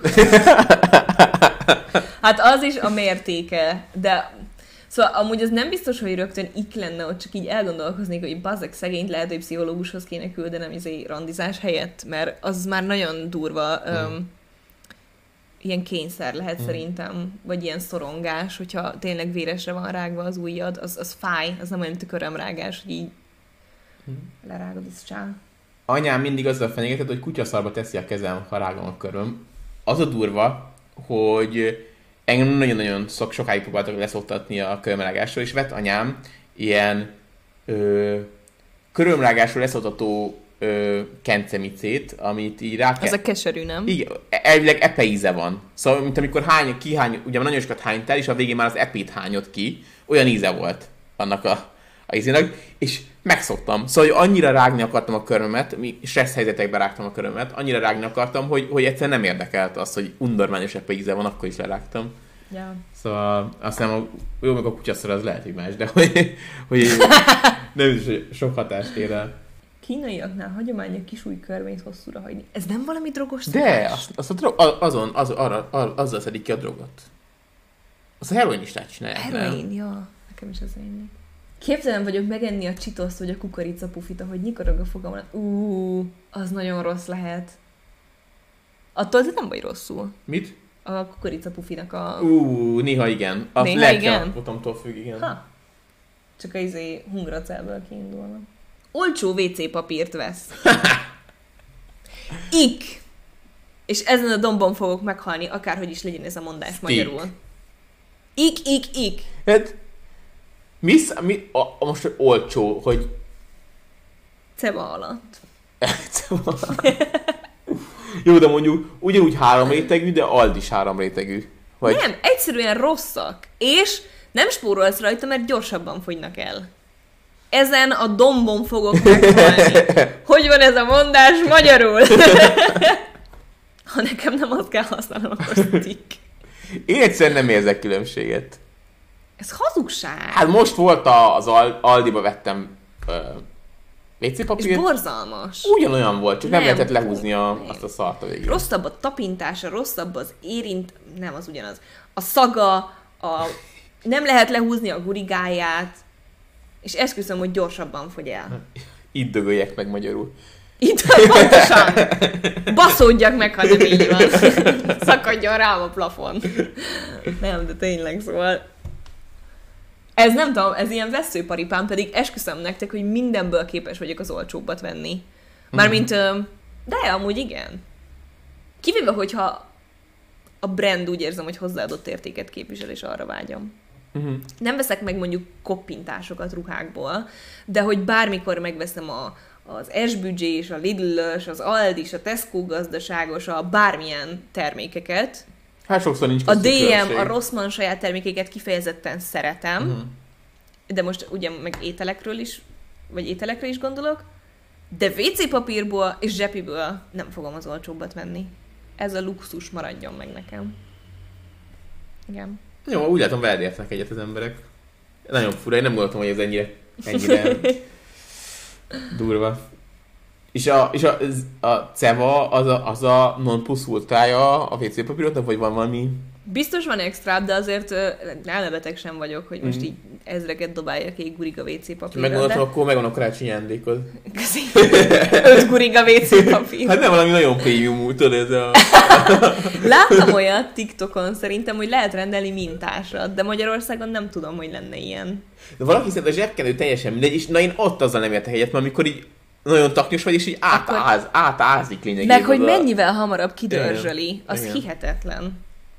Hát az is a mértéke, de... Szóval amúgy az nem biztos, hogy rögtön ik lenne, ott csak így elgondolkoznék, hogy bazzeg szegényt lehet, hogy pszichológushoz kéne küldenem izé randizás helyett, mert az már nagyon durva hmm. um, ilyen kényszer lehet hmm. szerintem, vagy ilyen szorongás, hogyha tényleg véresre van rágva az ujjad, az, az fáj, az nem olyan, mint a körömrágás, hogy így hmm. lerágod, az csá. Anyám mindig azzal fenyegetett, hogy kutyaszarba teszi a kezem, ha rágom a köröm. Az a durva, hogy engem nagyon-nagyon szok, sokáig próbáltak leszoktatni a körömrágásról, és vett anyám ilyen ö, körömrágásról leszoktató ö, kencemicét, amit így rá kell... Az a keserű, nem? Igen, elvileg epe íze van. Szóval, mint amikor hány, kihány, ugye nagyon sokat hánytál, és a végén már az epét hányott ki, olyan íze volt annak a, izének, és megszoktam. Szóval, hogy annyira rágni akartam a körömet, stressz helyzetekben rágtam a körömet, annyira rágni akartam, hogy, hogy egyszerűen nem érdekelt az, hogy undormányos epe íze van, akkor is lerágtam. Ja. Szóval aztán a, jó, meg a kutyaszor az lehet, hogy más, de hogy, hogy nem is sok hatást ér el. Kínaiaknál hagyomány a kisújkörmét hosszúra hagyni. Ez nem valami drogos De, szokás? azt, azt a drog, azon, az, arra, arra, azzal szedik ki a drogot. Azt a heroinistát csinálják. Heroin, ja. Nekem is az én. Képtelen vagyok megenni a csitoszt vagy a kukoricapufit, ahogy nyikorog a fogamat. Ú, az nagyon rossz lehet. Attól te nem vagy rosszul. Mit? A kukoricapufinak a... Ú, néha igen. Az Néha lehet, igen? A potomtól függ, igen. Ha. Csak a izé hungracelből kiindulna. Olcsó vé cé papírt vesz. Ik. És ezen a dombon fogok meghalni, akárhogy is legyen ez a mondás Stick. magyarul. Ik, ik, ik. Hát, mi, mi a, a most olcsó, hogy... Ceba alatt. Jó, de mondjuk ugyanúgy három rétegű, de Aldi is három rétegű. Vagy... Nem, egyszerűen rosszak. És nem spórolsz rajta, mert gyorsabban fogynak el. Ezen a dombon fogok meghalni. Hogy van ez a mondás magyarul? Ha nekem nem azt kell használnom, akkor stick. Én egyszerűen nem érzek különbséget. Ez hazugság. Hát most volt a, az Aldiba vettem uh, vé cé És papírt. borzalmas. Ugyanolyan volt, csak nem, Nem, lehetett lehúzni a, nem. azt a szart a végén. Rosszabb a tapintása, rosszabb az érint... Nem, az ugyanaz. A szaga, a... nem lehet lehúzni a gurigáját, és esküszöm, hogy gyorsabban fogy el. Itt dögöljek meg magyarul. Itt pontosan! Baszódjak meg, ha nem így van. Szakadjon rám a plafon. Nem, de tényleg, szóval... Ez nem tudom, ez ilyen veszőparipám, pedig esküszöm nektek, hogy mindenből képes vagyok az olcsóbbat venni. Mármint, de amúgy igen. Kivéve, hogyha a brand úgy érzem, hogy hozzáadott értéket képvisel, és arra vágyom. Uh-huh. Nem veszek meg mondjuk koppintásokat ruhákból, de hogy bármikor megveszem a, az S-büdzsés, a Lidl-ös, az Aldis, a Tesco gazdaságos, a bármilyen termékeket. Hát sokszor nincs A köztük dé em, különbség. a Rossmann saját termékeket kifejezetten szeretem, Uh-huh. de most ugye meg ételekről is, vagy ételekre is gondolok, de vé cé papírból és zsepiből nem fogom az olcsóbbat venni. Ez a luxus maradjon meg nekem. Igen. Jó, úgy látom, veled értnek egyet az emberek. Nagyon fura, én nem gondoltam, hogy ez ennyire, ennyire durva. És a, és a, a Ceva az a, az a non plus ultrája a vé cé papírotnak, vagy van valami... Biztos van extra, de azért uh, elmebeteg sem vagyok, hogy most Mhm. így ezreket dobáljak egy guriga vé cé papírra. Megmondhatom, de... akkor megvan a karácsonyi ajándékod. Köszi. Öt guriga vé cé papír. Hát nem valami nagyon prémium, tudod, ez a... Láttam olyat TikTokon szerintem, hogy lehet rendelni mintásat, de Magyarországon nem tudom, hogy lenne ilyen. De valaki szerint a zsebkenő teljesen mindegy, és na én ott azzal nem értek egyet, mert amikor így nagyon taknyos vagy, és így átáz, Akkor... átázik lényegében. Meg, hogy a... mennyivel hamarabb kidörzsöli, Igen. az Igen. hihetetlen.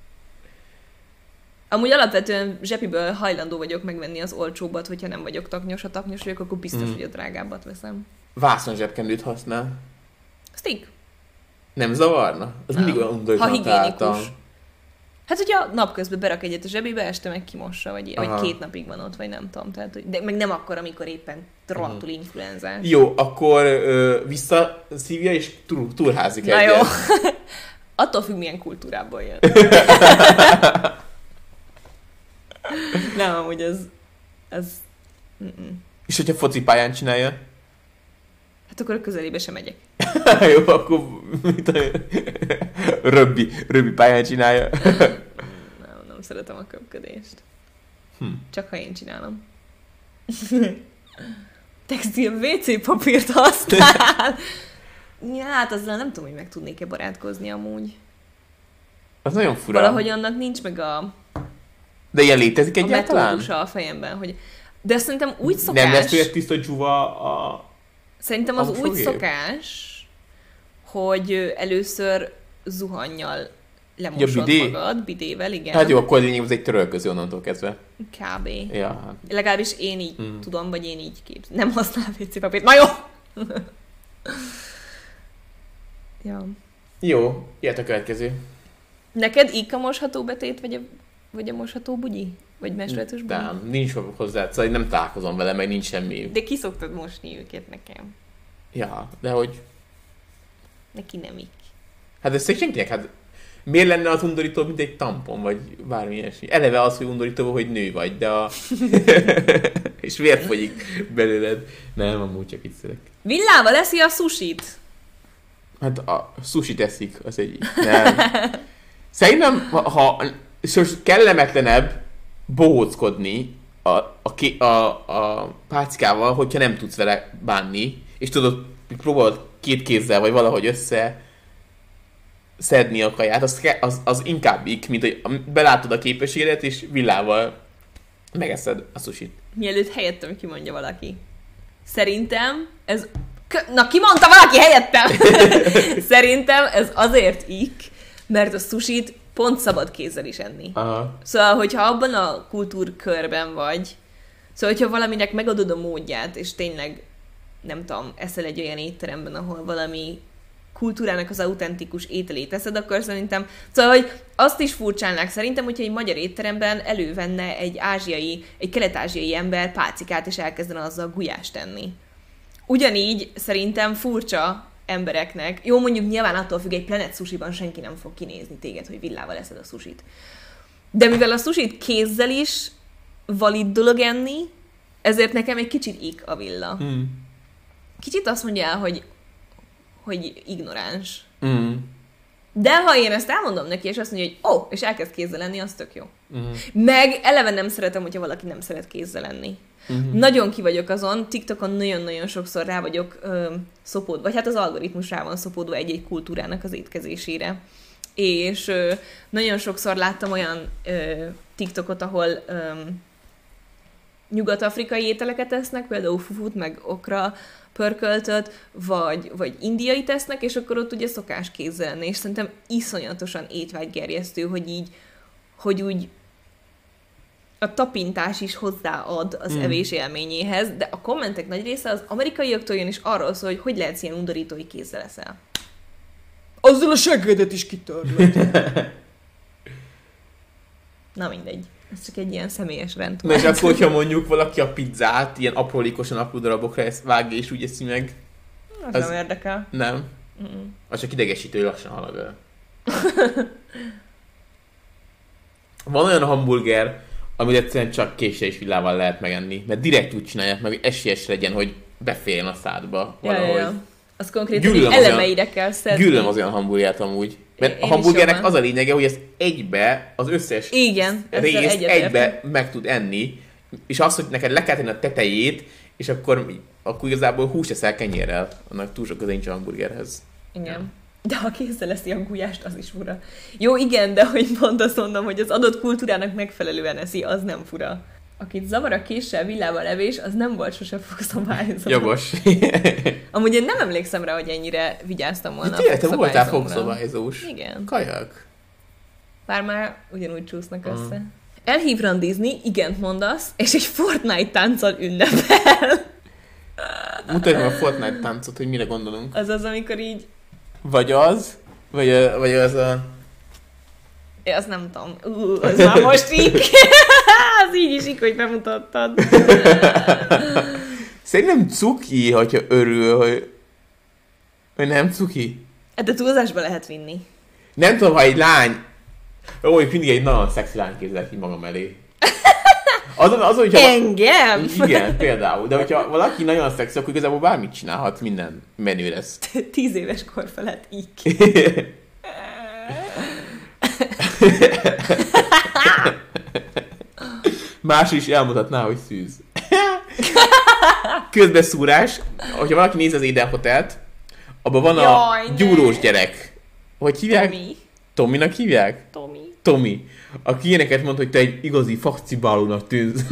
Amúgy alapvetően zsepiből hajlandó vagyok megvenni az olcsóbbat, hogyha nem vagyok taknyos. Ha taknyos vagyok, akkor biztos, Mm. hogy a drágábbat veszem. Vászon zsebkendőt használ. Stick. Nem zavarna? Az Nem. mindig olyan undorítani Ha higiénikus. találtam. Hát, hogyha napközben berak egyet a zsebébe, este meg kimossa, vagy, vagy Aha. két napig van ott, vagy nem tudom. Tehát, hogy, de meg nem akkor, amikor éppen rohadtul influenzás. Jó, akkor ö, visszaszívja és túl, túlházik Na egyet. jó. Attól függ, milyen kultúrából jön. Nem, amúgy ez... ez... Mm-mm. És hogyha focipályán csinálja? Hát akkor a közelébe sem megyek. Jó, akkor mit a... röbbi, röbbi pályán csinálja. Nem, nem szeretem a köpködést. Hm. Csak ha én csinálom. Textil vé cé papírt használ. Ja, hát azzal nem tudom, hogy meg tudnék-e barátkozni amúgy. Az nagyon fura. Valahogy annak nincs meg a, De ilyen létezik a egyáltalán? metódusa a fejemben, hogy... De szerintem úgy szokás... Nem lesz olyan tiszta dzsuva a... Szerintem az a úgy fogér? szokás, hogy ö, először zuhannyal Ja, lemosod bidé? magad, bidével, igen. Hát jó, akkor lényeg az egy törölköző onnantól kezdve. Kb. Ja, hát. Legalábbis én így Mm. tudom, vagy én így képzelem. Nem használ vé cé papírt. Na jó! Ja. Jó, jöhet a következő. Neked ikka mosható betét, vagy a Vagy a mosható bugyi? Vagy mestretus bugyi? Nem, nincs hozzá, szóval nem találkozom vele, meg nincs semmi. De ki szoktad mosni őket nekem? Ja, de hogy... Neki nem így. Hát ez senkinek, hát miért lenne az undorító, mint egy tampon, vagy bármi ilyesmi? Eleve az, hogy undorító, hogy nő vagy, de a... és vért folyik belőled. Nem, amúgy csak viccelek. Villával eszi a sushit? Hát a sushi teszik, az egyik. Nem. Szerintem, ha, ha kellemetlenebb bohóckodni a, a, a, a páckával, hogyha nem tudsz vele bánni, és tudod, próbálod két kézzel, vagy valahogy össze szedni a kaját, az, az, az inkább ik, mint hogy belátod a képességedet, és villával megeszed a sushit. Mielőtt helyettem kimondja valaki. Szerintem ez... Na, ki mondta valaki helyettem? Szerintem ez azért ik, mert a sushit pont szabad kézzel is enni. Aha. Szóval, hogyha abban a kultúrkörben vagy, szóval, hogyha valaminek megadod a módját, és tényleg, nem tudom, eszel egy olyan étteremben, ahol valami kultúrának az autentikus ételét eszed, akkor szerintem, szóval, hogy azt is furcsálnák szerintem, hogyha egy magyar étteremben elővenne egy ázsiai, egy kelet-ázsiai ember pálcikát, és elkezdene azzal gulyást tenni. Ugyanígy szerintem furcsa embereknek, jó, mondjuk nyilván attól függ, egy Planet Sushiban senki nem fog kinézni téged, hogy villával eszed a sushit. De mivel a sushit kézzel is valid dolog enni, ezért nekem egy kicsit ik a villa. Mm. Kicsit azt mondja el, hogy, hogy ignoráns. Mm. De ha én ezt elmondom neki, és azt mondja, hogy ó, oh, és elkezd kézzel lenni, az tök jó. Mm. Meg eleve nem szeretem, hogyha valaki nem szeret kézzel lenni. Mm-hmm. Nagyon ki vagyok azon, TikTokon nagyon-nagyon sokszor rá vagyok ö, szopódva, vagy hát az algoritmus rá van szopódva egy-egy kultúrának az étkezésére. És ö, nagyon sokszor láttam olyan ö, TikTokot, ahol ö, nyugat-afrikai ételeket esznek, például fufut, meg okra pörköltöt, vagy, vagy indiai tesznek, és akkor ott ugye szokás kézzel lenni, és szerintem iszonyatosan étvágygerjesztő, hogy így, hogy úgy a tapintás is hozzáad az mm. evés élményéhez, de a kommentek nagy része az amerikaiaktól jön is arról szól, hogy hogy lehetsz ilyen undorító, hogy kézzel eszel. Azzal a seggedet is kitörlöd. Na mindegy. Ez csak egy ilyen személyes rend. Na és akkor, hogyha mondjuk valaki a pizzát ilyen aprólékosan apró darabokra ezt vágja, és úgy eszi meg. Az, az nem érdekel. Nem? Mm-mm. Az csak idegesítő, hogy lassan halad el. Van olyan hamburger, amit egyszerűen csak késsel és villával lehet megenni, mert direkt úgy csinálják meg, hogy esélyes legyen, hogy beférjen a szádba valahogy. Ja, ja, ja. Az konkrétan így elemeire kell szedni. Gyűlöm az olyan hamburgert amúgy. Mert én a hamburgernek az a lényege, hogy ez egybe, az összes igen, részt egybe meg tud enni, és az, hogy neked le kell tenni a tetejét, és akkor, akkor igazából húst eszel kenyérrel, annak túl sok köze nincs a hamburgerhez. Igen. Ja. De ha kézzel eszi a gulyást, az is fura. Jó, igen, de hogy pont azt mondom, hogy az adott kultúrának megfelelően eszi, az nem fura. Akit zavar a késsel, villával evés, az nem volt sose fogszabályozó. Jogos. Amúgy én nem emlékszem rá, hogy ennyire vigyáztam volna. Tényleg, te voltál fogszabályozós. Igen. Kajak. Bár már ugyanúgy csúsznak uh. össze. Elhív randizni, igent mondasz, és egy Fortnite tánccal ünnepel. Mutatj meg a Fortnite táncot, hogy mire gondolunk. Az az, amikor így... Vagy az, vagy, a, vagy az a... Ja, azt nem tudom. Uh, az már most így. Az így is így, hogy bemutattad. Szerintem cuki, hogyha örül, hogy... Hogy nem cuki? De túlzásba lehet vinni. Nem tudom, ha egy lány... Ó, hogy mindig egy nagyon szexi lány képzelek így magam elé. Azon, azon, hogyha... Engem? Igen, például. De hogyha valaki nagyon szexi, akkor igazából bármit csinálhat, minden menő lesz. Tíz éves kor felett így. Más is elmutatná, hogy szűz. Közbeszúrás. Hogyha valaki néz az Eden Hotelt, abban van Jaj, a ne. gyúrós gyerek. Hogy hívják? Tomi. Tominak hívják? Tomi. Tomi. Aki ilyeneket mond, hogy te egy igazi fakcibálónak tűnsz.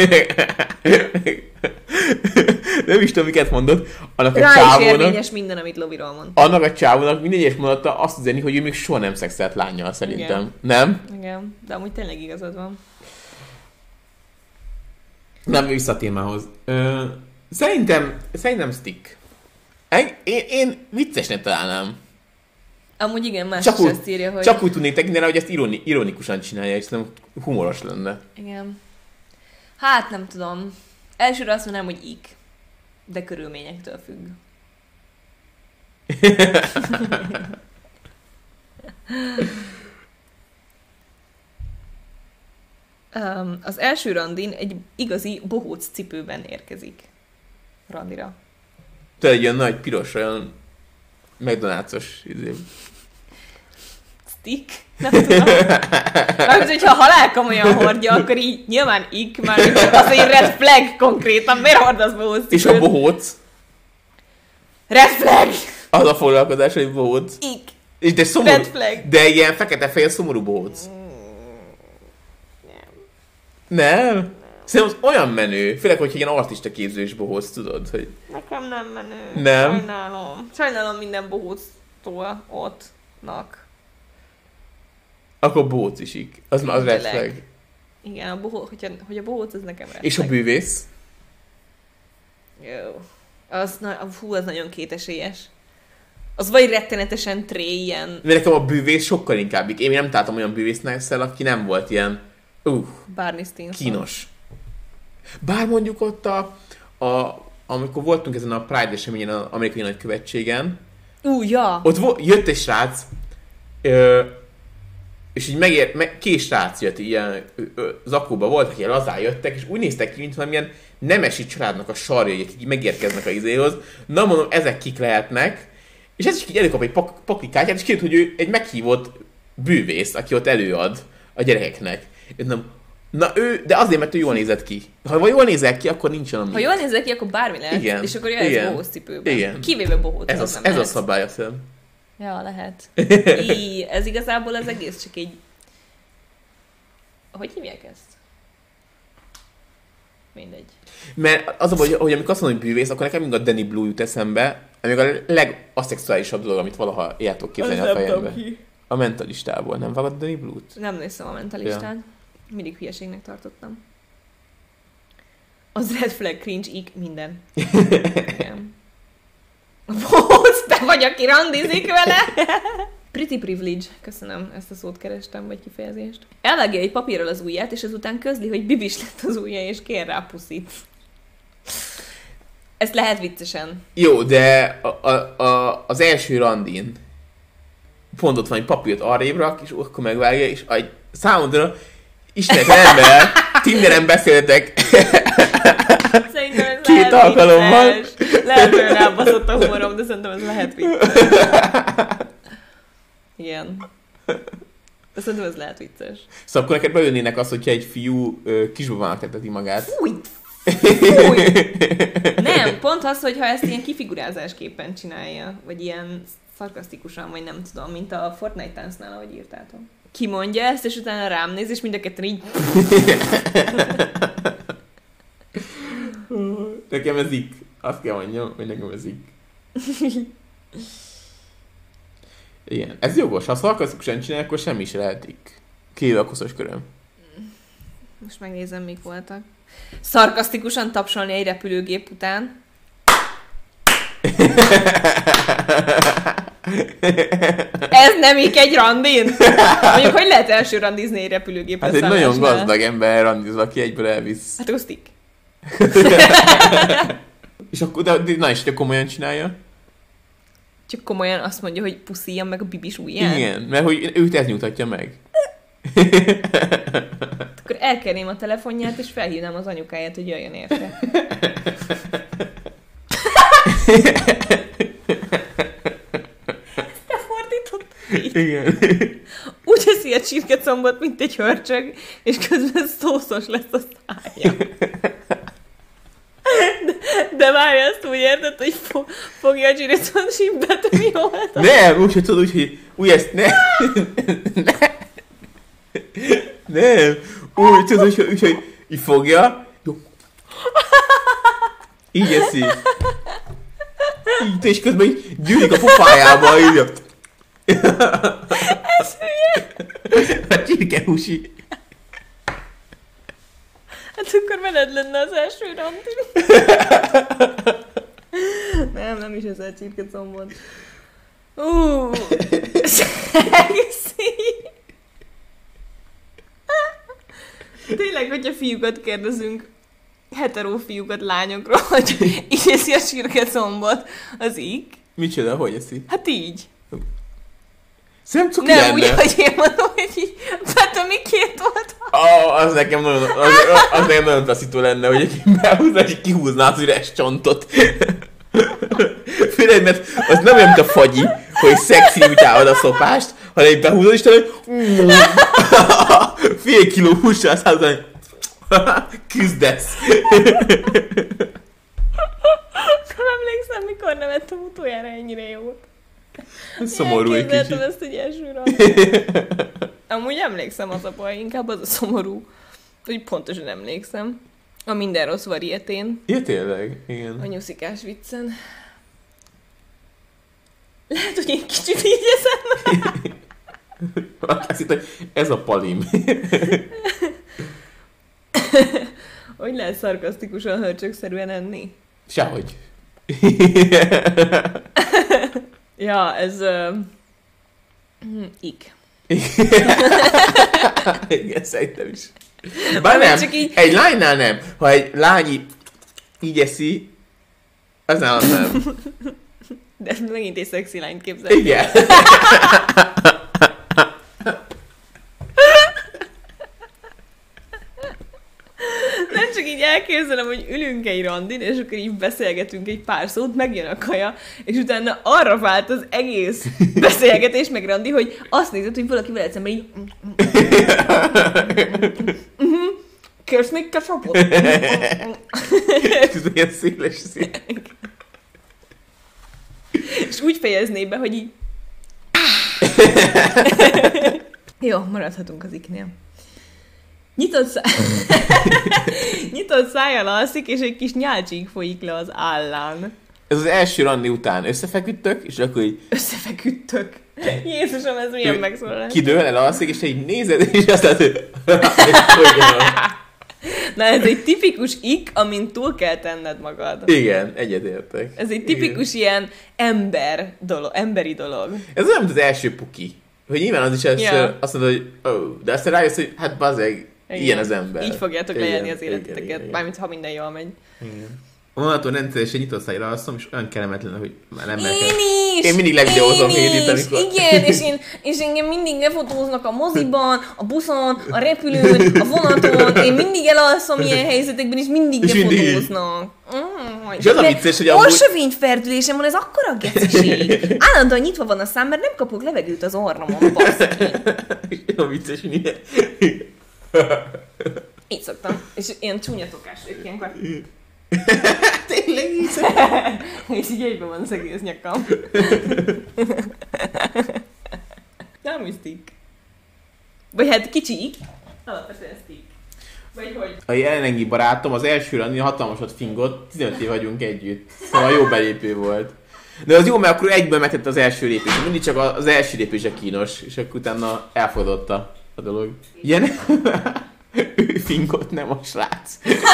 Nem is tudom, miket mondott. Annak a Rá csávónak, is érvényes minden, amit Loviról mond. Annak a csávónak minden egyes mondata azt üzeni, hogy ő még soha nem szexelt lánnyal szerintem. Igen. Nem? Igen, de amúgy tényleg igazad van. Nem, vissza a témához. Ö, szerintem, szerintem stick. Én, én, én viccesnek találnám. Amúgy igen, más csak is úgy, ezt írja, hogy... Csak úgy tudnék tekinteni, hogy ezt ironi, ironikusan csinálja, és nem humoros lenne. Igen. Hát nem tudom. Elsőre azt mondanám, hogy ik. De körülményektől függ. um, az első randin egy igazi bohóc cipőben érkezik randira. Tehát egy ilyen nagy, piros, olyan McDonald's-os izé. Stick? Nem tudom. Mármint, hogyha halálkomolyan hordja, akkor így nyilván ik, már az egy red flag konkrétan. Miért hordasz bohóc cipőt? És a bohóc? Red flag! Az a foglalkozás, hogy bohóc. Ik. És de szomorú. Red flag. De ilyen fekete-fehér szomorú bohóc. Nem. Nem? Szerintem az olyan menő, főleg, hogyha ilyen artista képzős bohóc, tudod, hogy... Nekem nem menő. Nem? Sajnálom. Sajnálom minden bohóctól ottnak. Akkor bohóc is ik. Az már az red Tényleg. flag. Igen, a bohóc, hogyha, hogy a bohóc, az nekem red És a flag. bűvész? Jó. Az, na, fú, az nagyon kétesélyes. Az vagy rettenetesen tré, ilyen... Mert nekem a bűvész sokkal inkább ik. Én nem találtam olyan bűvésznek szel, aki nem volt ilyen... Uh, Barney Stinson. kínos. Bár mondjuk ott a, a... Amikor voltunk ezen a Pride eseményen, az amerikai nagykövetségen, Ú, ja! ott vo- jött egy srác, ö, és így megér, meg, két srác jött ilyen ö, ö, zakóba voltak, ilyen lazán jöttek, és úgy néztek ki, mint valamilyen nemesi családnak a sarjai, akik így megérkeznek a izéhoz. Na mondom, ezek kik lehetnek, és ez is így előkap egy pak- paklikártyát, és kiderült, hogy ő egy meghívott bűvész, aki ott előad a gyerekeknek. És nem, na ő, de azért, mert ő jól nézett ki. Ha jól nézett ki, akkor nincsen ami. Ha jól nézek ki, akkor bármi lehet, Igen. és akkor jöjjön Igen. bohóc cipőben. Igen. Kivéve bohóc. Ez, az a, nem ez a lehet. szabály, azt hiszem. Ja, lehet. Í, ez igazából az egész csak egy... Hogy hívják ezt? Mindegy. Mert az a baj, hogy amikor azt mondom, hogy bűvész, akkor nekem mindig a Danny Blue jut eszembe, ami a legaszexuálisabb dolog, amit valaha éljátok képzelni a fejembe. A mentalistából. Nem vágod Danny Blue-t? Nem néztem a mentalistán. Ja. Mindig hülyeségnek tartottam. Az red flag, cringe, ik, minden. Igen. Bohóc, te vagy, aki randizik vele? Pretty privilege. Köszönöm, ezt a szót kerestem, vagy kifejezést. Elvágja egy papírral az ujját, és azután közli, hogy bibis lett az ujja, és kér rá puszit. Ezt lehet viccesen. Jó, de a, a, a, az első randin pont ott van egy papírt arrébb rak, és akkor megvágja, és egy számodra ismeretlen ember, Tinderen beszéltek Szerintem ez két lehet alkalommal. vicces. Lehet, hogy rábaszott a humorom, de szerintem ez lehet vicces. Igen. De szerintem ez lehet vicces. Szóval akkor neked bejönnének az, hogyha egy fiú ö, kisbabának teteti magát. Fúj! Fúj! Nem, pont az, hogyha ezt ilyen kifigurázásképpen csinálja, vagy ilyen szarkasztikusan, vagy nem tudom, mint a Fortnite táncnál, ahogy írtátok. Ki mondja ezt, és utána rám néz, és mind a ketten így... Nekem ez ik. Azt kell mondjam, hogy nekem ez ik. Igen. Ez jogos. Ha szarkasztikusan csinál, akkor semmi is lehet ik. Kivéve a koszos köröm. Most megnézem, mik voltak. Szarkasztikusan tapsolni egy repülőgép után. Ez nem ik egy randin? Mondjuk, hogy lehet első randizni egy repülőgép Hát egy nagyon gazdag ember randizva, aki egyből elvisz. Hát akkor stick. És akkor, de, de na és te komolyan csinálja? Csak komolyan azt mondja, hogy puszíjam meg a bibis ujján. Igen, mert hogy őt ez nyugtatja meg. Akkor elkerném a telefonját, és felhívnám az anyukáját, hogy jöjjön érte. Te fordított. Igen. Úgy eszi a csirkecombot, mint egy hörcsög, és közben szószos lesz a szája. De, de várj, azt úgy érted, hogy fo- fogja a csirkecomb símbet, mi volt? Nem, úgy, hogy tudod, úgy, hogy úgy ezt ne. Nem. Úgy, tudod, úgy, hogy, hogy így fogja. Jó. Így eszi. Így, és közben így gyűlik a pofájába, így. Ez hülye. A csirkehúsi. Hát akkor veled lenne az első randi. Nem, nem is ez a csirkecombot. Uh, Szexi! Tényleg, hogyha fiúkat kérdezünk, hetero fiúkat lányokról, hogy így eszi a sírkecombot, az ik. Micsoda, hogy eszi? Hát így. Szerintem cuki nem lenne. úgy, hogy én mondom, hogy így betömi két oldal. Oh, az nekem nagyon, az, az nekem nagyon taszító lenne, hogy aki behúzná, és kihúzná az üres csontot. Főleg, mert az nem olyan, mint a fagyi, hogy szexi úgy állod a szopást, hanem így behúzod, és te, hogy fél kiló hússal szállod, hogy küzdesz. Nem emlékszem, mikor nevettem utoljára ennyire jót. Szomorú egy kicsit. Elképzeltem ezt egy elsőre. Amúgy emlékszem az a baj, inkább az a szomorú, hogy pontosan emlékszem. A Minden rossz varietén. Ja, tényleg? Igen. A nyuszikás viccen. Lehet, hogy én kicsit így eszem. Azt hitt, hogy ez a palim. Hogy lehet szarkasztikusan, hörcsökszerűen enni? Sehogy. Ja, ez... Uh... Ik. Igen, szerintem is. Bár nem, csak így... egy lánynál nem. Ha egy lány így, így eszi, az nálam nem. De megint egy szexi lányt képzelj. Igen. Nem csak így elképzelem, hogy ülünk egy randin, és akkor így beszélgetünk egy pár szót, megjön a kaja, és utána arra vált az egész beszélgetés, meg randi, hogy azt nézed, hogy valaki veled szemben így... Kérsz még ketchupot? Ez ilyen széles szín. És úgy fejezné be, hogy így... Jó, maradhatunk az iknél. Nyitott, szá... Nyitott szájjal alszik, és egy kis nyálcsík folyik le az állán. Ez az első randi után összefeküdtök, és akkor így... Összefeküdtök. Jézusom, ez milyen megszólalás. Kidől el alszik, és te így nézed, és aztán... Na, ez egy tipikus ik, amin túl kell tenned magad. Igen, egyetértek. Ez egy tipikus Igen. ilyen ember dolog, emberi dolog. Ez olyan, mint az első puki. Hogy nyilván az is először yeah. azt mondod, hogy oh, de aztán rájössz, hogy hát bazeg, ilyen az ember. Így fogjátok lejelni az életeteket, bármint ha minden jól megy. Igen. Onnantól rendszeresen nyitott szájra alszom, és olyan kellemetlen, hogy már nem merek. Én is! Én mindig legvideózom hétit, amikor... Igen, és, én, és engem mindig lefotóznak a moziban, a buszon, a repülőn, a vonaton. Én mindig elalszom ilyen helyzetekben, és mindig és lefotóznak. Mm, és az a vicces, hogy amúgy... Orsövényfertőlésem van, ez akkora geciség. Állandóan nyitva van a szám, mert nem kapok levegőt az orromon, baszki. És a vicces, hogy ilyen... Így szoktam. És ilyen csúnya tokás vagyok ilyenkor. Tényleg így és így egyben van az egész nyakam. Nem misztik. Vagy hát kicsik. Alapvetően sztik. Vagy hogy? A jelenlegi barátom az első randi hatalmasat fingott, tizenöt év vagyunk együtt. Szóval jó belépő volt. De az jó, mert akkor egyből megtett az első lépés. Mindig csak az első lépés a kínos, és akkor utána elfogadotta a dolog. Ilyen... ő fingott, nem a srác.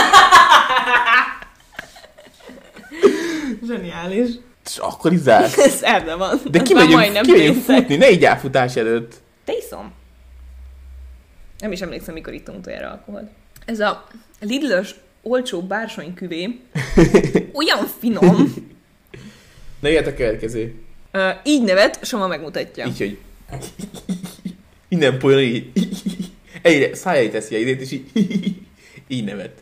Zseniális. És akkor izálsz. Ez erde van. De kimegyünk, kimegyünk futni, ne így futás előtt. Te iszom. Nem is emlékszem, mikor ittunk utoljára alkoholt. Ez a Lidl-ös olcsó bársonyküvé olyan finom. Na, ilyet a következő. Uh, így nevet, Soma megmutatja. Így, hogy innen polyon, így egyre szájai teszi a idét, és így így nevet.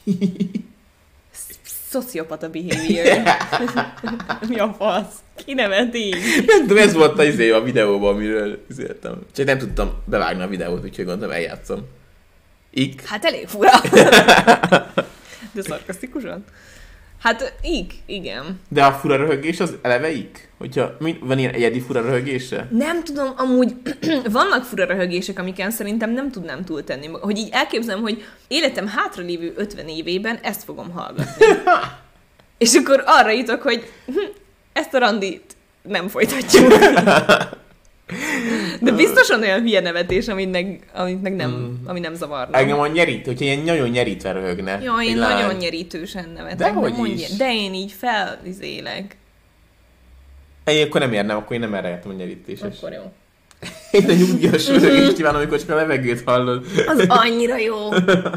Szociopata behavior. Mi a fasz? Ki nevet így? Nem tudom, ez volt a, izé, a videóban, amiről üzéltem. Csak nem tudtam bevágni a videót, úgyhogy gondolom eljátszom. Ik. Hát elég fura. De szarkasztikusan? Hát ik, igen. De a fura röhögés az eleve ik? Hogyha van ilyen egyedi fura röhögése? Nem tudom, amúgy vannak fura röhögések, amiken szerintem nem tudnám túltenni. Hogy így elképzelem, hogy életem hátralévő ötven évében ezt fogom hallgatni. És akkor arra jutok, hogy hm, ezt a randit nem folytatjuk. De biztosan olyan hülye nevetés, amit meg, amit meg nem, mm. ami nem zavarna. Engem a nyerít, hogyha ilyen nagyon nyerítve röhögne. Ja, én nagyon lány. nyerítősen nevetek. De hogy is? De én így felizélek. Én akkor nem érnem, akkor én nem erre jöttem a nyerítéses. Akkor jó. Én a nyugdíjas röhögést kívánom, amikor csak a levegőt hallod. Az annyira jó.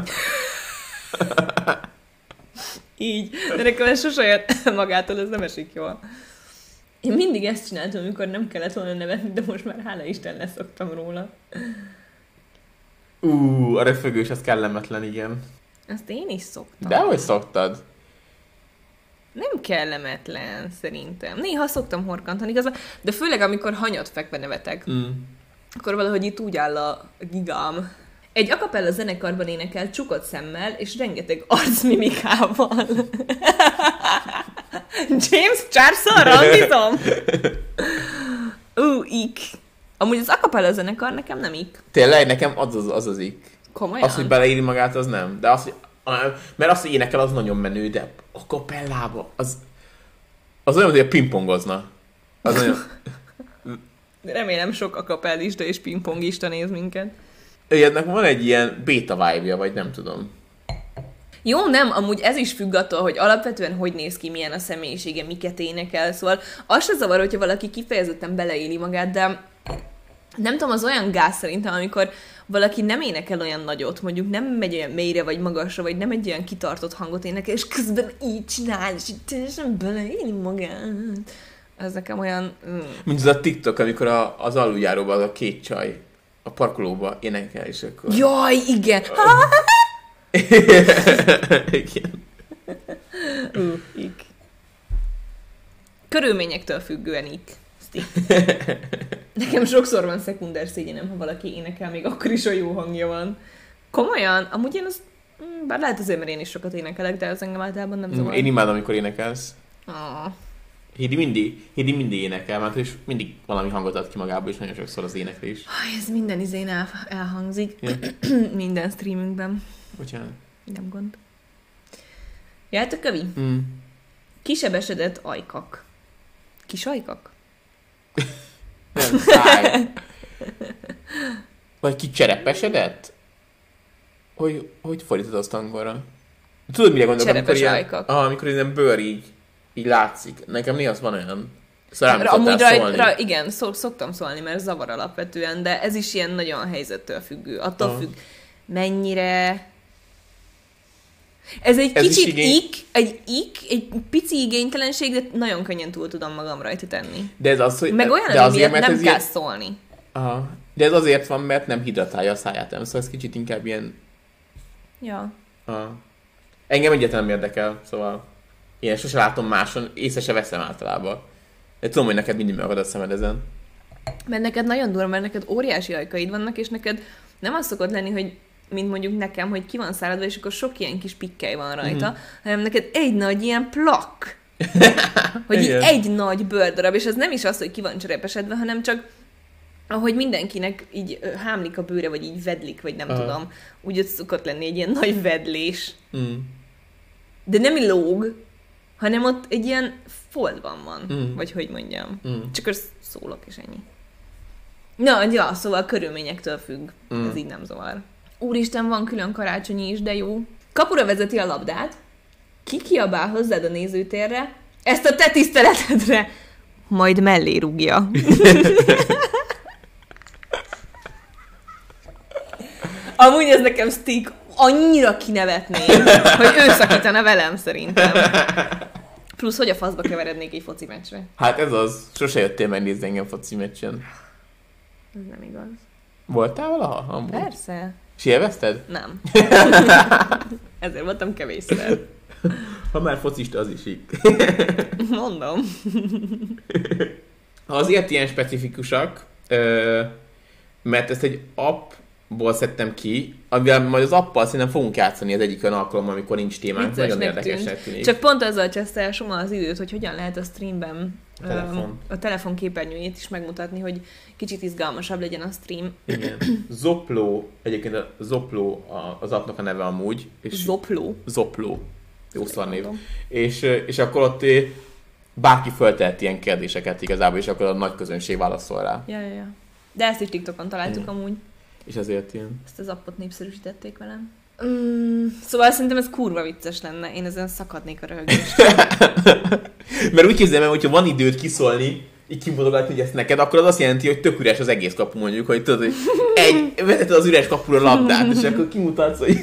Így. De nekem ez sose jött magától, ez nem esik jól. Én mindig ezt csináltam, amikor nem kellett volna nevetni, de most már hála Isten leszoktam róla. Ú, a röhögős, az kellemetlen, igen. Azt én is szoktam. Dehogy szoktad? Nem kellemetlen, szerintem. Néha szoktam horkantani, igaz, de főleg amikor hanyat fekve nevetek. Mm. Akkor valahogy itt úgy áll a gigám. Egy akapella zenekarban énekel csukott szemmel és rengeteg arcmimikával. James Charles-on randítom? Ú, ik. Amúgy az akapella zenekar nekem nem ik. Tényleg, nekem az az, az, az ik. Komolyan? Az, hogy beleíri magát, az nem. De az, hogy, mert az, hogy énekel, az nagyon menő, de a kapellába, az, az olyan, hogy a pingpongozna. Az nagyon... Remélem sok akapellista és pingpongista néz minket. Ennek van egy ilyen beta vibe-ja, vagy nem tudom. Jó, nem, amúgy ez is függ attól, hogy alapvetően hogy néz ki, milyen a személyisége, miket énekel, szóval az se zavar, hogyha valaki kifejezetten beleéli magát, de nem tudom, az olyan gáz szerintem, amikor valaki nem énekel olyan nagyot, mondjuk nem megy olyan mélyre, vagy magasra, vagy nem egy olyan kitartott hangot énekel, és közben így csinál, és így teljesen beleéli magát. Ez nekem olyan... Mm. Mint az a TikTok, amikor a, az aluljáróban az a két csaj a parkolóba énekel, és akkor... Jaj, igen! Igen. Uh, ik. Körülményektől függően ik. Nekem sokszor van szekunder szégyenem, ha valaki énekel, még akkor is a jó hangja van. Komolyan? Amúgy én az... Bár lehet azért, mert én is sokat énekelek, de az engem általában nem zavar. Én imádom, amikor énekelsz. Oh. Hédi mindig, Hédi mindig énekel, mert és mindig valami hangot ad ki magából, és nagyon sokszor az éneklés. Aj, ez minden izén el, elhangzik. Ja. Minden streamünkben. Bocsánat. Nem gond. Jöhet a kövi? Mm. Kisebesedett ajkak. Kis ajkak? Nem, száj. Vagy kicserepesedett? Hogy, hogy fordítod azt angolra? Tudod, mire gondolok, amikor ilyen, ajkak. ah, amikor ilyen bőr így, így látszik. Nekem néha az van olyan. Szóval rám Amúgy szoktál raj, szólni. raj, igen, szok, szoktam szólni, mert zavar alapvetően, de ez is ilyen nagyon helyzettől függő. Attól Aha. függ, mennyire... Ez egy Ez kicsit igény... ik, egy ik, egy pici igénytelenség, de nagyon könnyen túl tudom magam rajta tenni. De ez az, hogy... Meg olyan, de ami miatt nem kell ilyen... szólni. Aha. De ez azért van, mert nem hidratálja a száját, nem? Szóval ez kicsit inkább ilyen... Ja. Aha. Engem egyáltalán nem érdekel, szóval... Én sose látom máson, észre se veszem általában. De tudom, hogy neked mindig megad a szemed ezen. Mert neked nagyon durva, mert neked óriási ajkaid vannak, és neked nem az szokott lenni, hogy mint mondjuk nekem, hogy ki van száradva, és akkor sok ilyen kis pikkely van rajta, mm. hanem neked egy nagy ilyen plak. Hogy így egy nagy bőrdarab, és az nem is az, hogy ki van cserepesedve, hanem csak ahogy mindenkinek így hámlik a bőre, vagy így vedlik, vagy nem uh. tudom, úgy ott szokott lenni egy ilyen nagy vedlés. Mm. De nem lóg, hanem ott egy ilyen foldban van, mm. vagy hogy mondjam. Mm. Csak azt szólok, és ennyi. Na, ja, szóval körülményektől függ. Mm. Ez így nem zavar. Úristen, van külön karácsonyi is, de jó. Kapura vezeti a labdát, ki kiabál hozzád a nézőtérre, ezt a te tiszteletedre, majd mellé rúgja. Amúgy ez nekem stick, annyira kinevetném, hogy ő szakítana velem szerintem. Plusz, hogy a faszba keverednék egy foci meccsre. Hát ez az. Sose jöttél megnézni engem foci meccsen. Ez nem igaz. Voltál valaha? Amúgy? Persze. És élvezted? Nem. Ezért voltam kevésszer. Ha már focista, az is így. Mondom. Azért ilyen specifikusak, mert ezt egy appból szedtem ki, amivel majd az appal szerintem fogunk játszani az egyik olyan alkalommal, amikor nincs témánk. Nagyon érdekesnek tűnik. Csak pont azzal cseszte Soma az időt, hogy hogyan lehet a streamben a telefon, a telefon képernyőjét is megmutatni, hogy kicsit izgalmasabb legyen a stream. Igen. Zopló, egyébként a Zopló az appnak a neve amúgy. És Zopló? Zopló. Jó szarnév. És, és akkor ott bárki föltelt ilyen kérdéseket igazából, és akkor a nagy közönség válaszol rá. Ja, ja, ja. De ezt is TikTokon találtuk mm. amúgy. És azért ilyen. Ezt az appot népszerűsítették velem. Mm, szóval szerintem ez kurva vicces lenne. Én ezen szakadnék a röhögést. Mert úgy képzelem, hogyha van időt kiszólni így kimutogatni, hogy ezt neked, akkor az azt jelenti, hogy tök üres az egész kapu, mondjuk, hogy tudod, hogy egy, vezeted az üres kapura labdát, és akkor kimutatsz, hogy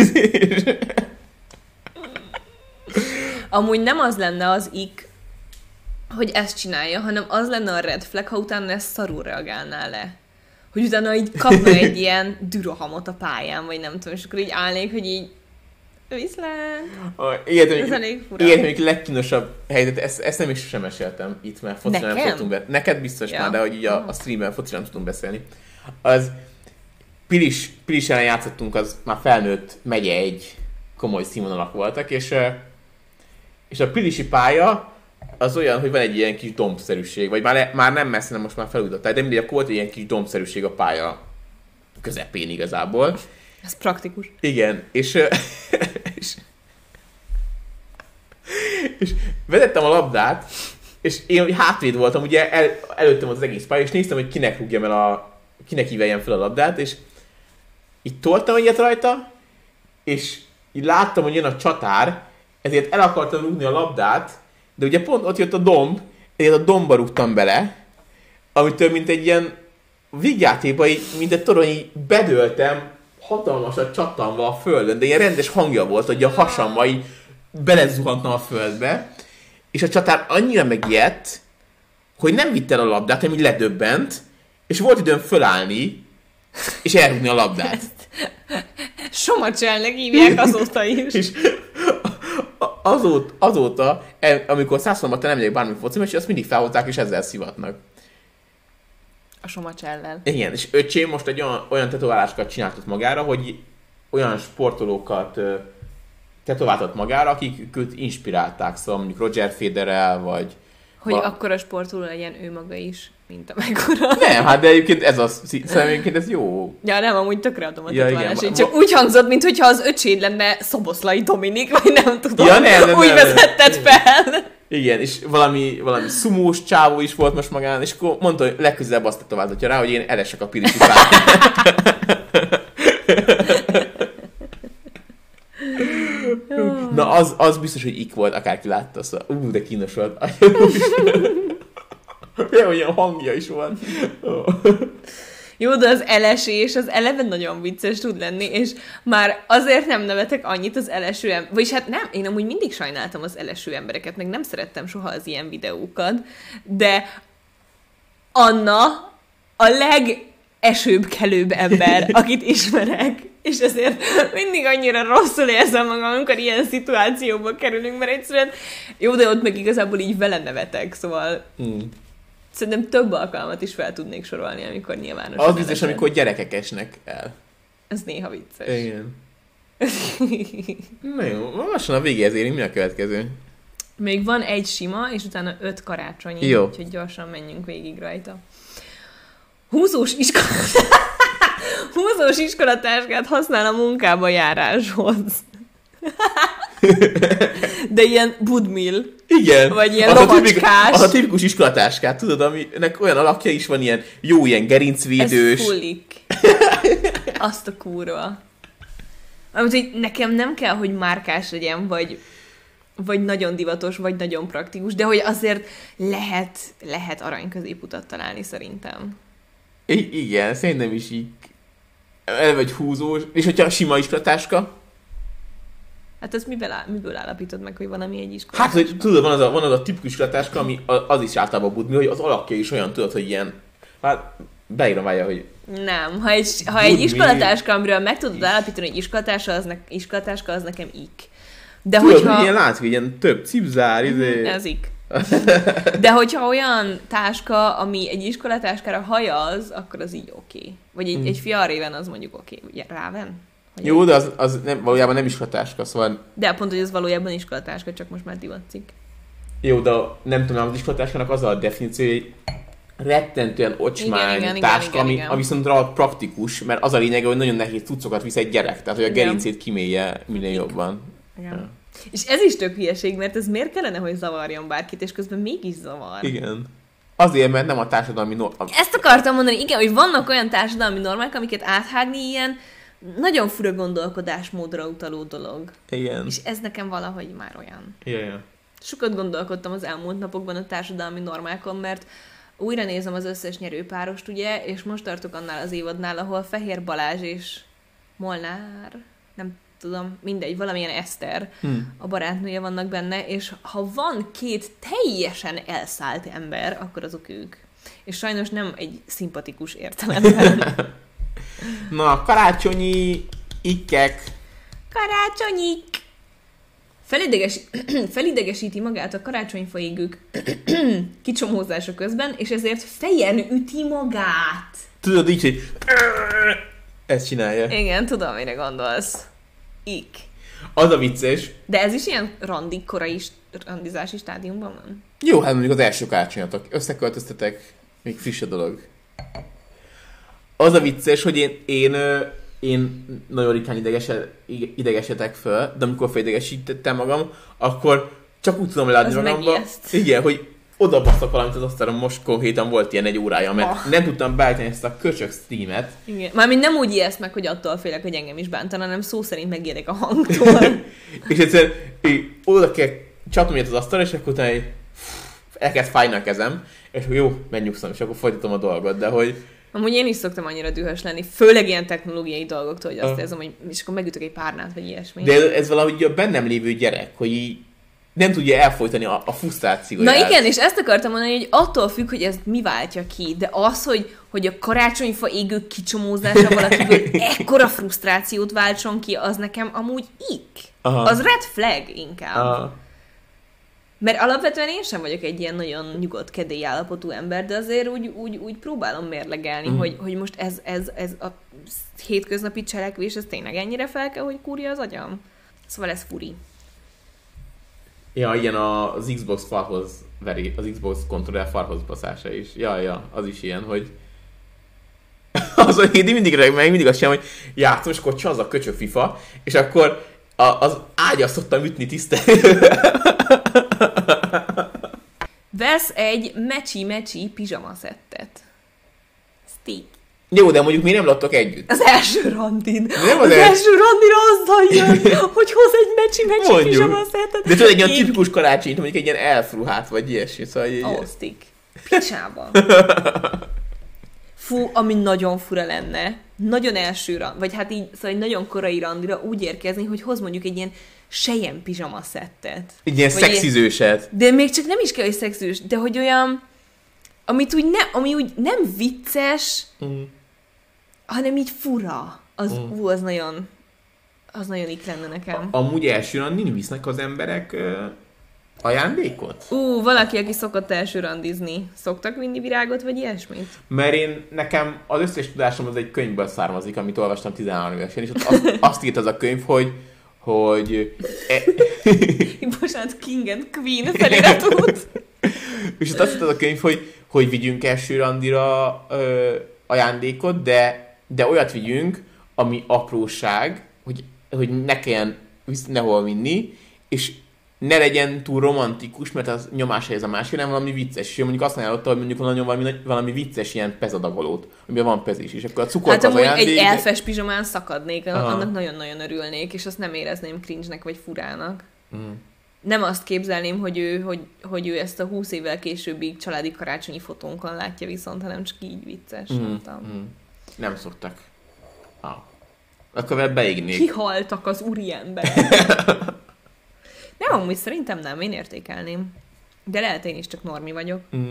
amúgy nem az lenne az ik, hogy ezt csinálja, hanem az lenne a red flag, ha utána ezt szarul reagálnál le. Hogy utána így kapna egy ilyen dürohamot a pályán, vagy nem tudom, és akkor így állnék, hogy így viszlát. Ez elég fura. Igen, hogy legkínosabb helyzet, ezt, ezt nem is sem meséltem itt, mert focira nem szoktunk be. Neked biztos ja. már, de hogy így a, a streamben focira nem tudtunk beszélni. Az Pilis, Pilis ellen játszottunk, az már felnőtt megye egy komoly színvonalak voltak, és, és a pilisi pálya az olyan, hogy van egy ilyen kis dombszerűség, vagy már, már nem messze, nem most már felújították, de mindig akkor volt egy ilyen kis dombszerűség a pálya közepén igazából. Ez praktikus. Igen, és, és, és vezettem a labdát, és én hátvéd voltam, ugye el, előttem az egész pálya, és néztem, hogy kinek rúgjam el a, kinek íveljem fel a labdát, és így toltam egyet rajta, és így láttam, hogy jön a csatár, ezért el akartam rúgni a labdát, de ugye pont ott jött a domb, ezért a dombba rúgtam bele, amitől mint egy ilyen vígjátékban, így, mint egy torony, így bedőltem, hatalmasat csattanva a földön, de ilyen rendes hangja volt, hogy a hasammal így belezuhantam a földbe, és a csatár annyira megijedt, hogy nem vitt el a labdát, hanem így ledöbbent, és volt időm fölállni, és elrúgni a labdát. Somacselnek hívják azóta is. És azóta, azóta, amikor százszorban te nem megyek bármi foci, és azt mindig felhozták, és ezzel szivatnak. A somacsellel. Igen, és öcsém most egy olyan, olyan tetoválásokat csináltott magára, hogy olyan sportolókat tetováltott magára, akik őt inspirálták, szóval mondjuk Roger Federer, vagy... Hogy va- akkor a sportoló legyen ő maga is, mint amekkora. Nem, hát de egyébként ez az, szerintem egyébként ez jó. Ja, nem, amúgy tökre adom a tetoválását. Ja, csak úgy hangzott, mintha az öcséd lenne Szoboszlai Dominik, vagy nem tudom. Ja, nem, nem, úgy nem, vezetted nem. fel. Igen, és valami, valami szumós csávó is volt most magán, és akkor mondta, hogy legközelebb azt tetováltatja rá, hogy én elesek a Pilisi Na, az, az biztos, hogy ik volt, akárki látta, szóval, ú, de kínos volt. Olyan hangja is van. Jó, de az elesés az eleve nagyon vicces tud lenni, és már azért nem nevetek annyit az eleső embereket. Vagyis hát nem, én amúgy mindig sajnáltam az eleső embereket, meg nem szerettem soha az ilyen videókat, de Anna a legesőbb-kelőbb ember, akit ismerek, és ezért mindig annyira rosszul érzem magam, amikor ilyen szituációba kerülünk, mert egyszerűen jó, de ott meg igazából így vele nevetek, szóval... Mm. Szerintem több alkalmat is fel tudnék sorolni, amikor nyilvános. Az biztos, amikor gyerekek esnek el. Ez néha vicces. Igen. Na jó, lassan a végéhez érünk, mi a következő? Még van egy sima, és utána öt karácsonyi, jó. Úgyhogy gyorsan menjünk végig rajta. Húzós iskola... Húzós iskolatáskát használ a munkába járáshoz. De ilyen budmil. Igen. Vagy ilyen lovacskás. Az a tipikus iskolatáskát, tudod, aminek olyan alakja is van, ilyen jó, ilyen gerincvédős. Ez fullik. Azt a kurva. Amit, hogy nekem nem kell, hogy márkás legyen, vagy, vagy nagyon divatos, vagy nagyon praktikus, de hogy azért lehet, lehet arany középutat találni szerintem. I- igen, szerintem is így. El vagy húzós. És hogyha sima iskolatáska? Hát ezt miből, áll, miből állapítod meg, hogy van, ami egy iskola? Hát, hogy tudod, van az a, van az a tipikus iskolatáska, ami az is általában budmi, hogy az alakja is olyan, tudod, hogy ilyen... Hát, beírom várja, hogy... Nem, ha egy, ha egy iskolatáska, amiről meg tudod állapítani, hogy iskolatáska, az, ne, iskolatáska, az nekem ik. De tudod, hogyha... hogy ilyen látsz, hogy ilyen több cipzár, izé... Ez ik. De hogyha olyan táska, ami egy iskolatáskára hajaz, akkor az így oké. Okay. Vagy egy, mm. egy fiaréven az mondjuk oké. Okay. Ugye ráven? Hogy jó, de az, az nem, valójában nem iskolatáska, szóval... De pont, hogy ez valójában iskolatáska, csak most már divatcikk. Jó, de nem tudom, az iskolatáskának az a definíció, hogy rettentően ocsmány igen, táska, igen, igen, ami, igen. ami viszont rá praktikus, mert az a lényege, hogy nagyon nehéz cuccokat visz egy gyerek, tehát hogy a gerincét kimélje minél jobban. Igen. Ja. És ez is tök hülyeség, mert ez miért kellene, hogy zavarjon bárkit, és közben mégis zavar. Igen. Azért, mert nem a társadalmi normák. Ezt akartam mondani, igen, hogy vannak olyan társadalmi normák, amiket áthágni ilyen nagyon fura gondolkodásmódra utaló dolog. Igen. És ez nekem valahogy már olyan. Igen, igen. Sokat gondolkodtam az elmúlt napokban a társadalmi normákon, mert újra nézem az összes nyerőpárost, ugye, és most tartok annál az évadnál, ahol Fehér Balázs és Molnár, nem tudom, mindegy, valamilyen Eszter, hmm. a barátnője vannak benne, és ha van két teljesen elszállt ember, akkor azok ők. És sajnos nem egy szimpatikus értelemben. Na, karácsonyi ikkek. Karácsonyik! Felideges... Felidegesíti magát a karácsonyfa égők kicsomózása közben, és ezért fejen üti magát. Tudod így, hogy ezt csinálja. Igen, tudom, mire gondolsz. Ik. Az a vicces. De ez is ilyen randi, korai randizási stádiumban van? Jó, hát mondjuk az első karácsonyatok. Összeköltöztetek, még friss a dolog. Az a vicces, hogy én, én, én nagyon ritkán idegese, idegesetek föl, de amikor felidegesítettem magam, akkor csak úgy tudom látni magamba. Igen, hogy oda basztak valamit az asztalra, most konkrétan volt ilyen egy órája, mert oh. nem tudtam beállítani ezt a köcsög streamet. Igen. Mármint nem úgy ijeszt meg, hogy attól félek, hogy engem is bántana, hanem szó szerint megijedek a hangtól. És egyszerűen oda kell csapnom az asztalra, és akkor utána elkezd fájni a kezem, és akkor jó, megnyugszom, és akkor folytatom a dolgot, de hogy... Amúgy én is szoktam annyira dühös lenni, főleg ilyen technológiai dolgoktól, hogy azt uh. érzem, hogy és akkor megütök egy párnát, vagy ilyesmi. De ez, ez valahogy a bennem lévő gyerek, hogy így nem tudja elfolytani a, a frusztrációját. Na igen, és ezt akartam mondani, hogy attól függ, hogy ez mi váltja ki, de az, hogy, hogy a karácsonyfa égők kicsomózása valakiből ekkora frusztrációt váltson ki, az nekem amúgy ik. Aha. Az red flag inkább. Aha. Mert alapvetően én sem vagyok egy ilyen nagyon nyugodt, kedély állapotú ember, de azért úgy, úgy, úgy próbálom mérlegelni, mm. hogy, hogy most ez, ez, ez a hétköznapi cselekvés, ez tényleg ennyire fel kell, hogy kúrja az agyam. Szóval ez furi. Ja, ilyen az Xbox falhoz veri, az Xbox kontroller falhoz baszása is. Ja, ja, az is ilyen, hogy az én mindig meg mindig azt sem, hogy játszom, és akkor csaz a köcsög FIFA, és akkor a, az ágyat szoktam ütni tisztelni. Vesz egy mecsi-mecsi pizsamaszettet. Stick. Jó, de mondjuk mi nem laktok együtt. Az első randin. Nem az, az első... első randira azzal jön, hogy hoz egy mecsi-mecsi pizsamaszettet. De tudod, egy ilyen tipikus karácsonyt, mondjuk egy ilyen elfruhát, vagy ilyesmi. Szóval egy... Ó, stick. Picsába. Fú, ami nagyon fura lenne, nagyon első rand, vagy hát így, szóval egy nagyon korai randira úgy érkezni, hogy hoz mondjuk egy ilyen selyem pizsamaszettet. Egy ilyen szexizőset. De még csak nem is kell, hogy szexizős, de hogy olyan, amit úgy ne, ami úgy nem vicces, mm. hanem így fura. Az, mm. ú, az nagyon, az nagyon ik lenne nekem. A, amúgy első randin visznek az emberek uh, ajándékot? Ú, valaki, aki szokott első randizni. Szoktak vinni virágot, vagy ilyesmit? Mert én, nekem az összes tudásom az egy könyvből származik, amit olvastam tizenhárom évesen, és ott azt, azt írt az a könyv, hogy hogy... E... Bocsánat, King and Queen feliratút. És ott azt írt az a könyv, hogy, hogy vigyünk első randira ö, ajándékot, de, de olyat vigyünk, ami apróság, hogy, hogy ne kelljen nehol vinni, és ne legyen túl romantikus, mert az nyomás helyez a másik, hanem valami vicces. És mondjuk azt ajánlotta, hogy mondjuk nagyon valami, valami vicces ilyen pezadagolót, amiben van pezés, és akkor a cukor hát az ajándék... egy elfes pizsamán szakadnék, aha. Annak nagyon-nagyon örülnék, és azt nem érezném cringe-nek vagy furának. Mm. Nem azt képzelném, hogy ő, hogy, hogy ő ezt a húsz évvel későbbi családi karácsonyi fotónkon látja viszont, hanem csak így vicces. Mm. Nem tudom. Mm. Nem szoktak. Ah. Akkor beégnék. Kihaltak az úriemberek. Nem, amúgy szerintem nem, én értékelném. De lehet én is csak normi vagyok. Mm.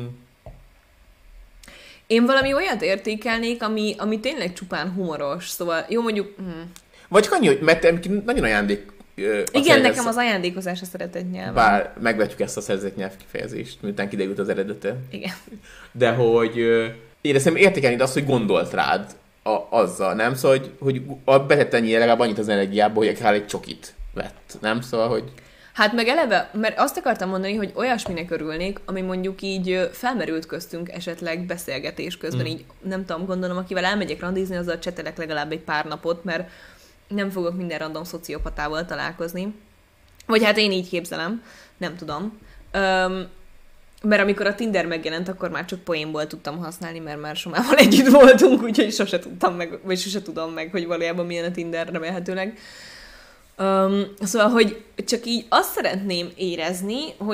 Én valami olyat értékelnék, ami, ami tényleg csupán humoros, szóval jó mondjuk... Mm. Vagy csak annyi, hogy mert nagyon ajándék... Igen, nekem az ajándékozás a szeretett nyelv. Bár megvetjük ezt a szerzett nyelv kifejezést, miután kiderült az eredete. Igen. De hogy én ezt értékelni azt, hogy gondolt rád a, azzal, nem? Szóval, hogy, hogy a betett ennyi legalább annyit az energiából, hogy akár egy csokit vett, nem? Szóval, hogy... Hát meg eleve, mert azt akartam mondani, hogy olyasminek örülnék, ami mondjuk így felmerült köztünk esetleg beszélgetés közben, mm. így nem tudom, gondolom, akivel elmegyek randizni, azzal csetelek legalább egy pár napot, mert nem fogok minden random szociopatával találkozni. Vagy hát én így képzelem, nem tudom. Öm, mert amikor a Tinder megjelent, akkor már csak poénból tudtam használni, mert már Somával együtt voltunk, úgyhogy sose tudtam meg, vagy sose tudom meg, hogy valójában milyen a Tinder remélhetőleg. Um, szóval, hogy csak így azt szeretném érezni, hogy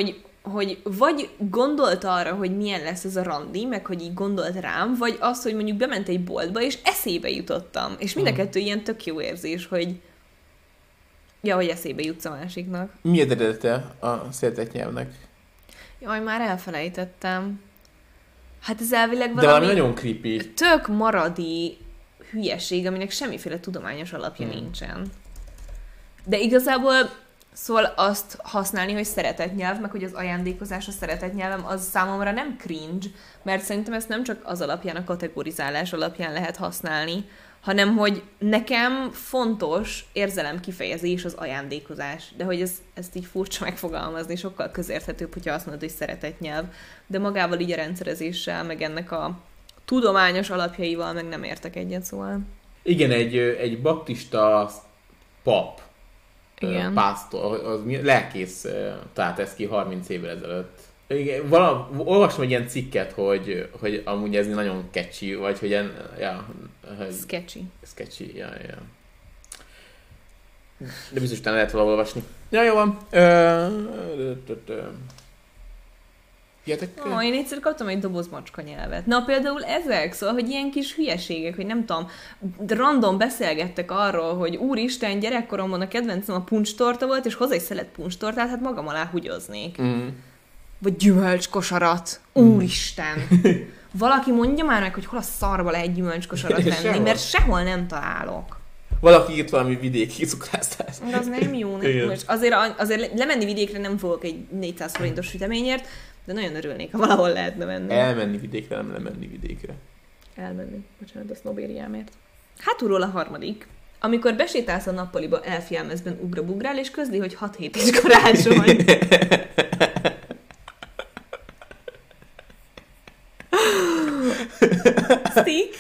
hogy vagy gondolta arra, hogy milyen lesz ez a randi, meg hogy így gondolt rám, vagy az, hogy mondjuk bement egy boltba, és eszébe jutottam. És mind a kettő ilyen tök jó érzés, hogy ja, hogy eszébe jutsz a másiknak. Mi eredete a szeretett nyelvnek? Jaj, már elfelejtettem. Hát ez elvileg valami... valami... De valami nagyon creepy. Tök maradi hülyeség, aminek semmiféle tudományos alapja hmm. nincsen. De igazából szóval azt használni, hogy szeretett nyelv, meg hogy az ajándékozás a szeretett nyelvem, az számomra nem cringe, mert szerintem ezt nem csak az alapján, a kategorizálás alapján lehet használni, hanem hogy nekem fontos érzelemkifejezés az ajándékozás. De hogy ez, ezt így furcsa megfogalmazni, sokkal közérthetőbb, hogyha azt mondod, hogy szeretett nyelv. De magával így a rendszerezéssel, meg ennek a tudományos alapjaival meg nem értek egyet, szóval. Igen, egy, egy baptista pap, igen. pásztor, az lelkész talált ezt ki harminc évvel ezelőtt. Igen, vala, olvastam egy ilyen cikket, hogy, hogy amúgy ez nagyon catchy, vagy hogy ilyen, ja, hogy sketchy. Sketchy, ja, ja. De biztos utána lehet valahol olvasni. Ja, jó van. Jöttek? Ó, én egyszer kaptam egy doboz macska nyelvet. Na például ezek, szóval, hogy ilyen kis hülyeségek, hogy nem tudom, random beszélgettek arról, hogy úristen, gyerekkoromban a kedvencem a puncstorta volt, és hozzá egy szelet puncstortát, hát magam alá húgyoznék. Mm. Vagy gyümölcskosarat. Úristen! Valaki mondja már meg, hogy hol a szarba lehet gyümölcskosarat venni, sehol. Mert sehol nem találok. Valaki írt valami vidéki cukrásztát. Az nem jó. Nem. Most azért, azért lemenni vidékre nem fogok egy négyszáz forintos süteményért, de nagyon örülnék, ha valahol lehetne menni. Elmenni vidékre, nem lemenni vidékre. Elmenni. Bocsánat, a sznobériámért. Hátulról a harmadik. Amikor besétálsz a nappaliba, elfielmezben ugrabugrál, és közli, hogy hat hét is karácsony. Stick?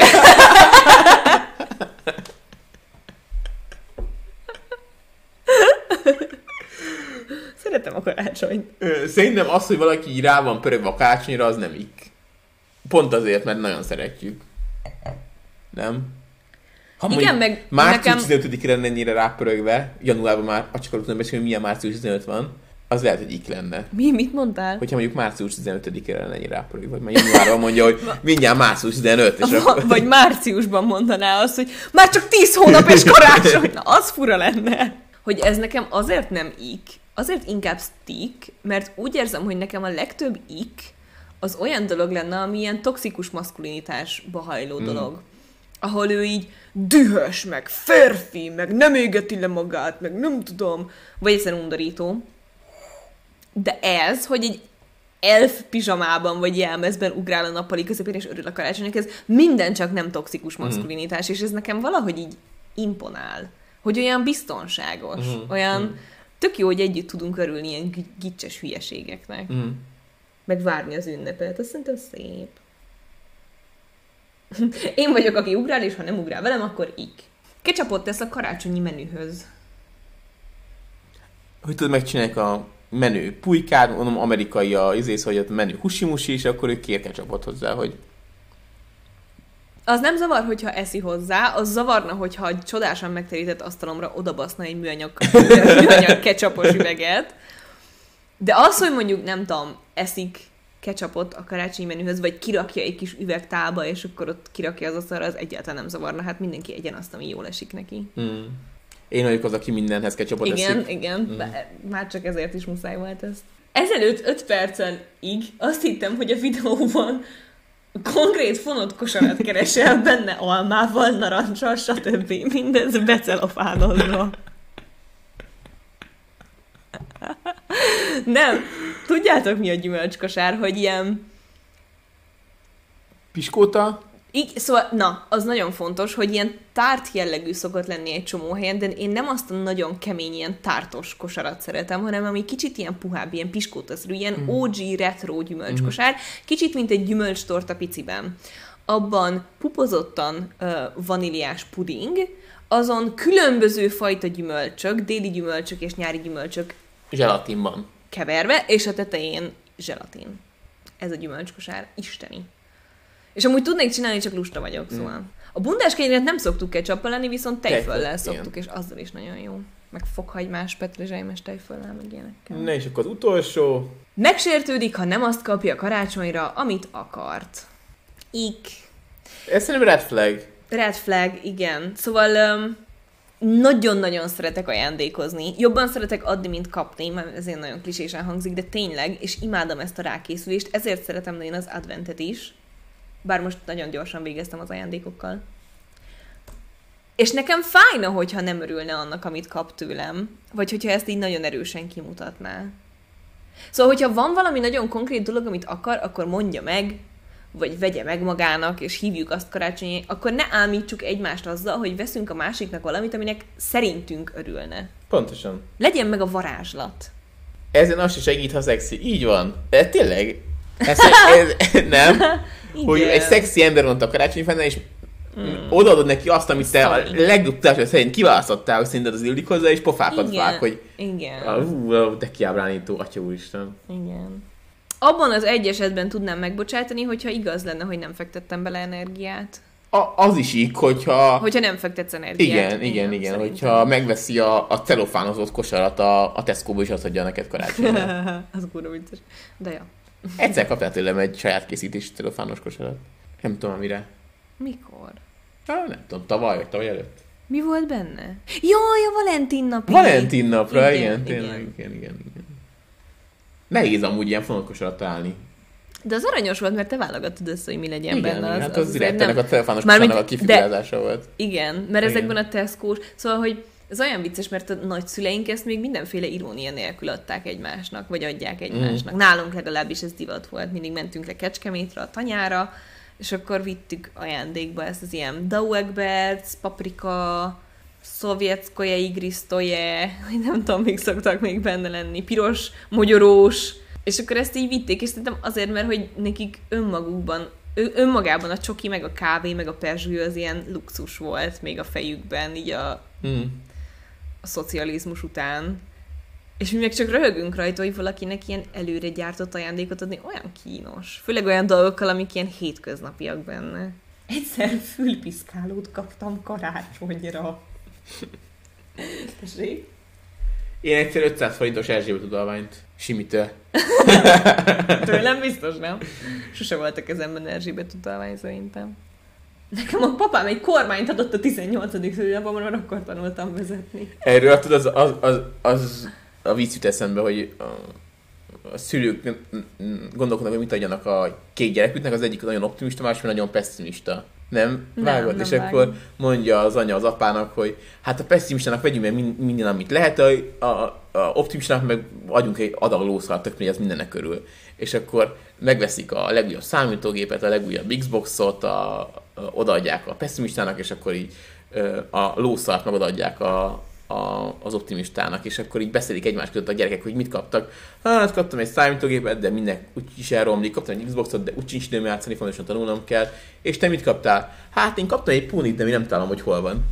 Szeretem a karácsonyt. Szerintem az, hogy valaki rá van pörögve a karácsonyra, az nem ik. Pont azért, mert nagyon szeretjük. Nem? Ha igen, meg március nekem... tizenötödikére lenne ennyire rápörögve, januárban már, csak akarok tudom beszélni, hogy milyen március tizenöt van, az lehet, hogy ik lenne. Mi? Mit mondtál? Hogyha mondjuk március tizenötödikére lenne ennyire rápörögve, vagy már januárban mondja, hogy mindjárt március tizenöt. És akkor... Vagy márciusban mondaná azt, hogy már csak tíz hónap és karácsony. Na, az fura lenne. Hogy ez nekem azért nem ik, azért inkább stick, mert úgy érzem, hogy nekem a legtöbb ik az olyan dolog lenne, ami ilyen toxikus maszkulinitásba hajló mm. dolog. Ahol ő így dühös, meg férfi, meg nem égeti le magát, meg nem tudom, vagy egyszerűen undorító. De ez, hogy egy elf pizsamában vagy jelmezben ugrál a nappali közepén, és örül a karácsonynak, ez minden csak nem toxikus maszkulinitás, mm. és ez nekem valahogy így imponál. Hogy olyan biztonságos, mm. olyan mm. tök jó, hogy együtt tudunk örülni ilyen gicses hülyeségeknek. Mm. Meg várni az ünnepet, azt szerintem szép. Én vagyok, aki ugrál, és ha nem ugrál velem, akkor ik. Ketchupot tesz a karácsonyi menühöz. Hogy tudod, megcsinálják a menü pulykát, mondom, amerikai a izész, hogy a menü husi-musi, és akkor ő kér ketchupot hozzá, hogy... Az nem zavar, hogyha eszi hozzá, az zavarna, hogyha egy csodásan megterített asztalomra odabaszna egy műanyag, műanyag ketchupos üveget. De az, hogy mondjuk, nem tudom, eszik ketchupot a karácsonyi menühöz, vagy kirakja egy kis üvegtálba, és akkor ott kirakja az asztalra, az egyáltalán nem zavarna. Hát mindenki egyen azt, ami jól esik neki. Mm. Én vagyok az, aki mindenhez ketchupot igen, eszik. Igen, igen. Mm. Már csak ezért is muszáj volt ezt. Ezelőtt öt percen ig azt hittem, hogy a videóban konkrét fonott kosarat keresel, benne almával, narancsal, stb. Mindez becelofánozva. Nem. Tudjátok, mi a gyümölcskosár? Hogy ilyen... Piskóta? Így, szóval, na, az nagyon fontos, hogy ilyen tárt jellegű szokott lenni egy csomó helyen, de én nem azt a nagyon kemény, ilyen tártos kosarat szeretem, hanem ami kicsit ilyen puhább, ilyen piskótaszerű, ilyen mm. ó gé retro gyümölcskosár, kicsit, mint egy gyümölcstorta piciben. Abban pupozottan uh, vaníliás puding, azon különböző fajta gyümölcsök, déli gyümölcsök és nyári gyümölcsök zselatinban keverve, és a tetején zselatin. Ez a gyümölcskosár isteni. És amúgy tudnék csinálni, csak lusta vagyok, szóval. Mm. A bundás kenyeret nem szoktuk ketchuppal lenni, viszont tejföllel szoktuk, és azzal is nagyon jó. meg fokhagymás, petrezselymes tejföllel, meg ilyenekkel. Na és akkor az utolsó. Megsértődik, ha nem azt kapja karácsonyra, amit akart. Ik. Ez szerintem red flag. Red flag, igen. Szóval um, nagyon-nagyon szeretek ajándékozni. Jobban szeretek adni, mint kapni, mert ezért nagyon klisésen hangzik, de tényleg, és imádom ezt a rákészülést, ezért szeretem én az adventet is. Bár most nagyon gyorsan végeztem az ajándékokkal. És nekem fájna, hogyha nem örülne annak, amit kap tőlem. Vagy hogyha ezt így nagyon erősen kimutatná. Szóval, hogyha van valami nagyon konkrét dolog, amit akar, akkor mondja meg, vagy vegye meg magának, és hívjuk azt karácsonyi, akkor ne ámítsuk egymást azzal, hogy veszünk a másiknak valamit, aminek szerintünk örülne. Pontosan. Legyen meg a varázslat. Ezen azt is segít, ha szexi. Így van. De tényleg? Ez, ez, nem? Hogy egy szexi ember mondta a karácsonyi fenne, és mm. odaadod neki azt, amit te a legjobb társadalom szerint kiválasztottál, hogy szerinted az illik hozzá, és pofákat igen. vág, hogy Igen. Hú, de kiábránító, atya úristen. Igen. Abban az egy esetben tudnám megbocsátani, hogyha igaz lenne, hogy nem fektettem bele energiát. A, az is így, hogyha... Hogyha nem fektetsz energiát. Igen, igen, igen. Hogyha megveszi a, a celofánozott kosarat a, a Tesco-ba, és azt adja neked karácsonyra. Az kurva vicces. De ja. Egyszer kaptál tőlem egy saját készítésű celofános kosarat. Nem tudom, mire. Mikor? Ah, nem tudom, tavaly vagy tavaly előtt. Mi volt benne? Jaj, a Valentin napja. Valentin napra, igen, igen, tényleg, igen. igen, igen, igen. Nehéz amúgy ilyen fonokosarat találni. De az aranyos volt, mert te válogattad össze, hogy mi legyen Igen, benne. Az, hát az az direkt nem... ennek a celofános Mármint, kosarának a kifigurázása volt. Igen, mert igen. Ezekben a Tesco-s, szóval, hogy ez olyan vicces, mert a nagyszüleink ezt még mindenféle irónia nélkül adták egymásnak, vagy adják egymásnak. Mm. Nálunk legalábbis ez divat volt, mindig mentünk le Kecskemétre, a tanyára, és akkor vittük ajándékba ezt az ilyen Dauegberts, paprika, szovjetszkoje, igrisztoje, nem tudom, még szoktak még benne lenni, piros, mogyorós, és akkor ezt így vitték, és szerintem azért, mert hogy nekik önmagukban, önmagában a csoki, meg a kávé, meg a perzső az ilyen luxus volt még a fejükben, így a, mm. a szocializmus után. És mi meg csak röhögünk rajta, hogy valakinek ilyen előre gyártott ajándékot adni, olyan kínos. Főleg olyan dolgokkal, amik ilyen hétköznapiak benne. Egyszer fülpiszkálót kaptam karácsonyra. Tessék? Én egyszer ötszáz forintos Erzsébet utalványt. Simitől. Tőlem biztos nem. Sose volt a kezemben Erzsébet utalvány szerintem. Nekem a papám egy kormányt adott a tizennyolcadik szülinapomra, mert akkor tanultam vezetni. Erről tudod, az, az, az, az a vicc jut eszembe, hogy a, a szülők gondolkodnak, hogy mit adjanak a két gyereküknek, az egyik nagyon optimista, másik nagyon pessimista. Nem? Vágod? És vágod. Akkor mondja az anya az apának, hogy hát a pessimistának vegyünk meg minden, amit lehet, a, a, a optimistának meg adjunk egy adag lószart, tök mindegy, az mindennek körül. És akkor megveszik a legújabb számítógépet, a legújabb Xboxot, a, a, odaadják a pessimistának, és akkor így a lószart meg odaadják a, a, az optimistának, és akkor így beszélik egymás között a gyerekek, hogy mit kaptak. Hát kaptam egy számítógépet, de mindenki úgyis elromlik, kaptam egy Xboxot, de úgy sincs időm játszani, fontosan tanulnom kell. És te mit kaptál? Hát én kaptam egy punit, de mi nem találom, hogy hol van.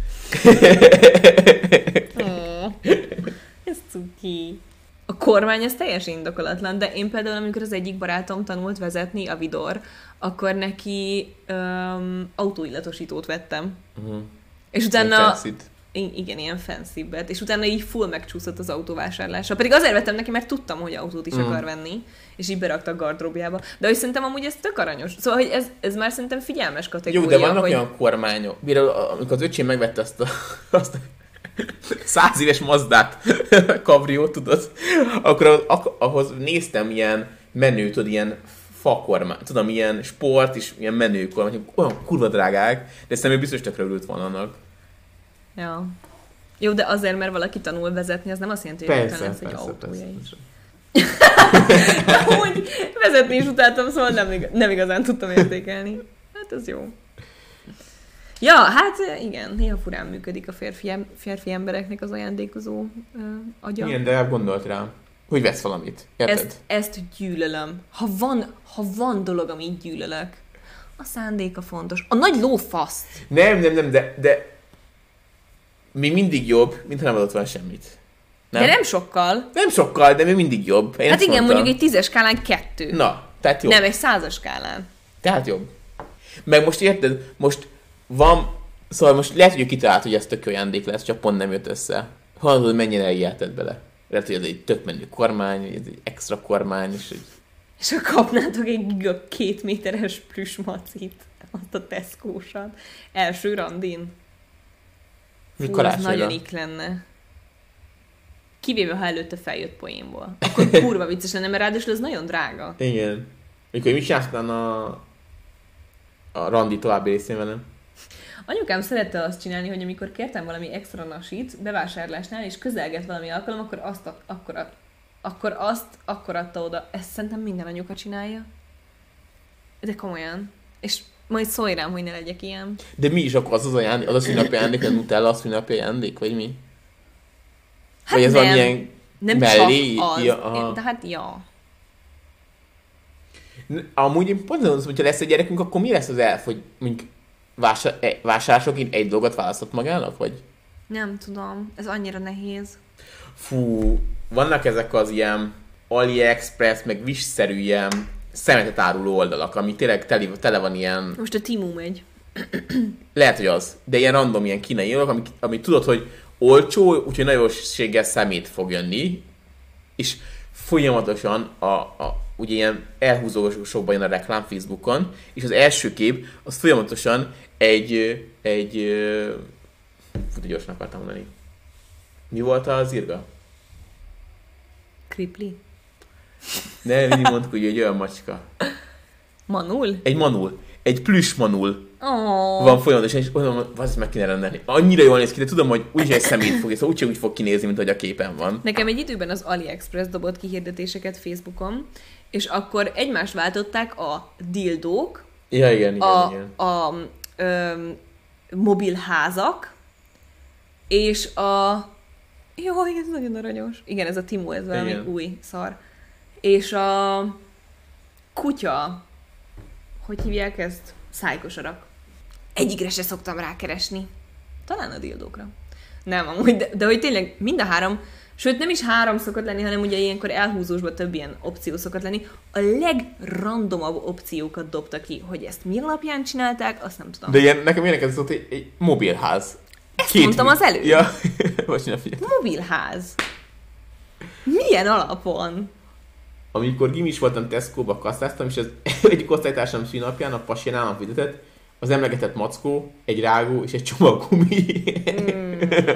Oh, ez cuki. A kormány ez teljesen indokolatlan, de én például, amikor az egyik barátom tanult vezetni, a Vidor, akkor neki um, autóillatosítót vettem. Uh-huh. És utána... Igen, ilyen fancy-bet. És utána így full megcsúszott az autóvásárlása. Pedig azért vettem neki, mert tudtam, hogy autót is mm. akar venni, és így berakta a gardróbjába. De hogy szerintem amúgy ez tök aranyos. Szóval, hogy ez, ez már szerintem figyelmes kategória. Jó, de vannak hogy... olyan kormányok. Bírom, amikor az öcsém megvette azt a, azt a száz éves Mazdát, kabriót, tudod, akkor ahhoz néztem ilyen menő, tudod, ilyen fakormány, tudom, ilyen sport és ilyen menő kormány, olyan kurva drágák, de szerintem biztos tökre örült volna annak. Ja. Jó, de azért, mert valaki tanul vezetni, az nem azt jelenti, hogy persze, lesz persze, egy autója persze, is. Úgy vezetni is utáltam, szóval nem, nem igazán tudtam értékelni. Hát ez jó. Ja, hát igen, néha furán működik a férfi, férfi embereknek az ajándékozó uh, agya. Igen, de gondolt rám, hogy vesz valamit. Érted? Ezt, ezt gyűlölöm. Ha van, ha van dolog, amit gyűlölök, a szándéka fontos. A nagy lófaszt. Nem, nem, nem, de, de még mindig jobb, mint ha nem adott volna semmit. Nem? De nem sokkal. Nem sokkal, de még mindig jobb. Én hát igen, mondtam. Mondjuk egy tízes skálán kettő. Na, tehát jobb. Nem, egy százas skálán. Tehát jobb. Meg most érted, most van, szóval most lehet, hogy ő kitalált, hogy ez tök jó ajándék lesz, csak pont nem jött össze. hallod, hogy mennyire elhiheted bele. Lehet, hogy ez egy tök menő kormány, vagy ez egy extra kormány, és egy... És ha kapnátok egy giga két méteres plüsmacit, azt a Tesco-sat, első randin. Fú, az nagyon ik lenne. Kivéve, ha előtte feljött poénból. Akkor kurva vicces lenne, mert ráadásul ez nagyon drága. Igen. Mikor mit csinálsz a, a randi további részén velem? Anyukám szerette azt csinálni, hogy amikor kértem valami extra nasit bevásárlásnál, és közelgett valami alkalom, akkor azt, akkor, akkor azt akkor adta oda. Ezt szerintem minden anyuka csinálja. De komolyan. És majd szólj rám, hogy ne legyek ilyen. De mi is akkor az az ajándék? Az a szünnapi ajándék, nem Nutella a szünnapi ajándék, vagy mi? Hát vagy ez nem, valamilyen nem mellé? csak az. Ja, de hát ja. Amúgy én pont az, hogyha lesz egy gyerekünk, akkor mi lesz az elf, hogy mondjuk vásár, vásárlásoként egy dolgot választott magának, vagy? Nem tudom, ez annyira nehéz. Fú, vannak ezek az ilyen AliExpress, meg Wish-szerű ilyen szemetet áruló oldalak, ami tényleg tele, tele van ilyen... Most a Timu megy. Lehet, hogy az, de ilyen random, ilyen kínai oldalak, ami, ami tudod, hogy olcsó, úgyhogy nagyon séggel szemét fog jönni, és folyamatosan a, a ugye ilyen elhúzósokban jön a reklám Facebookon, és az első kép, az folyamatosan egy, egy, fut, gyorsan akartam mondani. Mi volt az írga? Kripli? Ne, mindig mondtuk, hogy egy olyan macska. Manul? Egy manul. Egy plüss manul. Oh. Van folyamatosan, és mondom, azt meg kéne rendelni. Annyira jól néz ki, de tudom, hogy úgyis egy szemét fog, szóval úgyse úgy fog kinézni, mint hogy a képen van. Nekem egy időben az AliExpress dobott kihirdetéseket Facebookon, és akkor egymást váltották a dildók, ja, igen, igen, a, igen. a, a ö, mobilházak, és a... Jó, ez nagyon aranyos. Igen, ez a Timu, ez valami igen. Új szar. És a kutya, hogy hívják ezt? Szájkosarak. Egyikre se szoktam rákeresni. Talán a dildókra. Nem, amúgy, de, de hogy tényleg mind a három, sőt nem is három szokott lenni, hanem ugye ilyenkor elhúzósban több ilyen opció szokott lenni. A legrandomabb opciókat dobta ki, hogy ezt mi alapján csinálták, azt nem tudom. De ilyen, nekem ilyenek ez egy, egy mobilház. Ezt Két mondtam mi... az előbb. Ja, bocsánat, figyelj. Mobilház. Milyen alapon? Amikor gimis voltam, Tesco-ba kasszáztam, és az egyik osztálytársam szűnapján a pasi nálam fizetett, az emlegetett mackó, egy rágó és egy csomag gumi. Mm.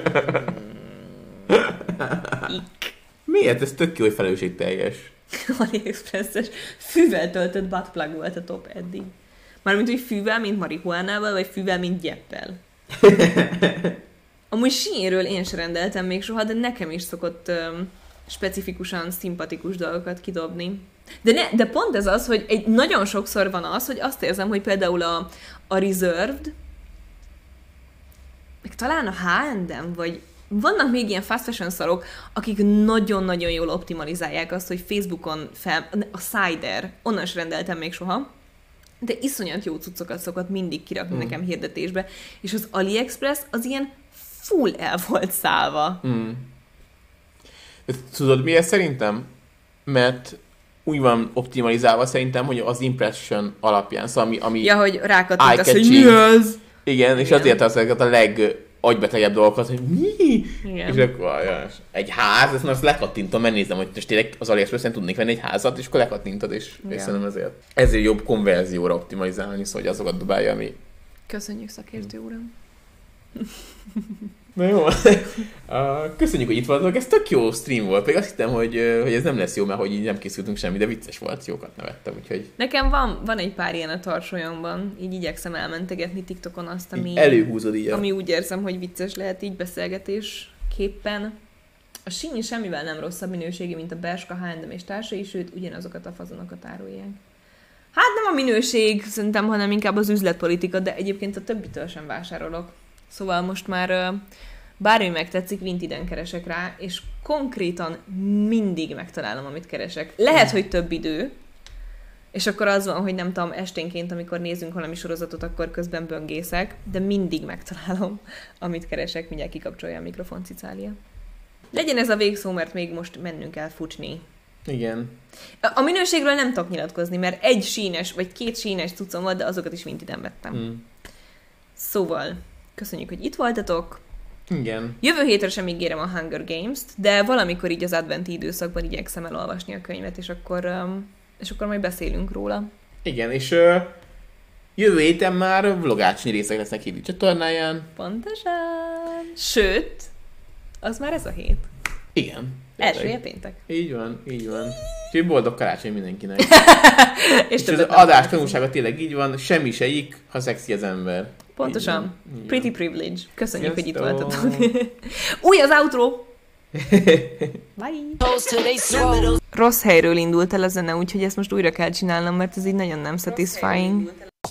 Miért? Ez tök jó, hogy felelősségteljes. AliExpress-es fűvel töltött buttplug volt a top eddig. Mármint, hogy fűvel, mint marihuánával, vagy fűvel, mint gyeppel. Amúgy sínről én sem rendeltem még soha, de nekem is szokott um, specifikusan szimpatikus dolgokat kidobni. De, ne, de pont ez az, hogy egy, nagyon sokszor van az, hogy azt érzem, hogy például a, a Reserved, meg talán a há és em, vagy vannak még ilyen fast fashion szarok, akik nagyon-nagyon jól optimalizálják azt, hogy Facebookon fel... A Cider, onnan is rendeltem még soha, de iszonyat jó cuccokat szokott mindig kirakni mm. nekem hirdetésbe, és az AliExpress az ilyen full el volt szállva. Mm. Tudod miért szerintem? Mert úgy van optimalizálva szerintem, hogy az impression alapján, szóval ami, ami ja, hogy rákattintasz, hogy mi az? Igen, és igen. Azért azokat a legaggybetegebb dolgokat, hogy mi? Igen. És akkor ja, egy ház, ezt most lekattintom, megnézem, hogy most tényleg az AliExpressen tudnék venni egy házat, és akkor lekattintod, és, és szerintem ezért. Ezért jobb konverzióra optimalizálni, szóval hogy azokat dobálja, ami... Köszönjük, szakértő uram. Na jó, uh, köszönjük, hogy itt voltatok, ez tök jó stream volt, pedig azt hittem, hogy, uh, hogy ez nem lesz jó, mert hogy így nem készültünk semmi, de vicces volt, jókat nevettem, úgyhogy... Nekem van, van egy pár ilyen a tarsolyomban, így igyekszem elmentegetni TikTokon azt, ami... Így előhúzod így. Ami úgy érzem, hogy vicces lehet így beszélgetésképpen. A Shein semmivel nem rosszabb minőségi, mint a Bershka, há és em és társai, sőt, ugyanazokat a fazonokat árulják. Hát nem a minőség, szerintem, hanem inkább az üzletpolitika, de egyébként a többitől sem vásárolok. Szóval most már bármi megtetszik, Vintiden keresek rá, és konkrétan mindig megtalálom, amit keresek. Lehet, hogy több idő, és akkor az van, hogy nem tudom, esténként, amikor nézünk valami sorozatot, akkor közben böngészek, de mindig megtalálom, amit keresek, mindjárt kikapcsolja a mikrofon cicália. Legyen ez a végszó, mert még most mennünk kell fucsni. Igen. A minőségről nem tudok nyilatkozni, mert egy sínes, vagy két sínes cuccom volt, de azokat is Vintiden vettem. Hmm. Szóval... Köszönjük, hogy itt voltatok. Igen. Jövő hétre sem ígérem a Hunger Games-t, de valamikor így az adventi időszakban igyekszem elolvasni a könyvet, és akkor, um, és akkor majd beszélünk róla. Igen, és uh, jövő héten már vlogácsnyi részek lesznek hívi csatornáján. Pontosan. Sőt, az már ez a hét. Igen. Elsője péntek. Így van, így van. Úgyhogy boldog karácsony mindenkinek. és és az adás tanulsága tényleg így van, semmi se ik, ha szexi az ember. Pontosan. Így Pretty privilege. Köszönjük, Sziasztok. hogy itt voltatok. Új az outro! Bye! Rossz helyről indult el a zene, úgyhogy ezt most újra kell csinálnom, mert ez így nagyon nem satisfying.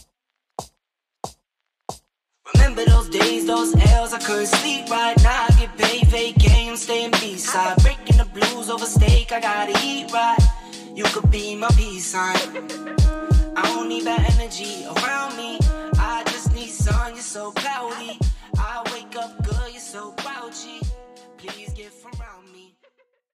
Remember those days, those L's, I couldn't sleep right now. I get paid, vacay, I'm staying B-side. Breaking the blues over steak, I gotta eat right. You could be my peace sign. I don't need that energy around me. I just need sun, you're so cloudy. I wake up good, you're so grouchy. Please get from around me.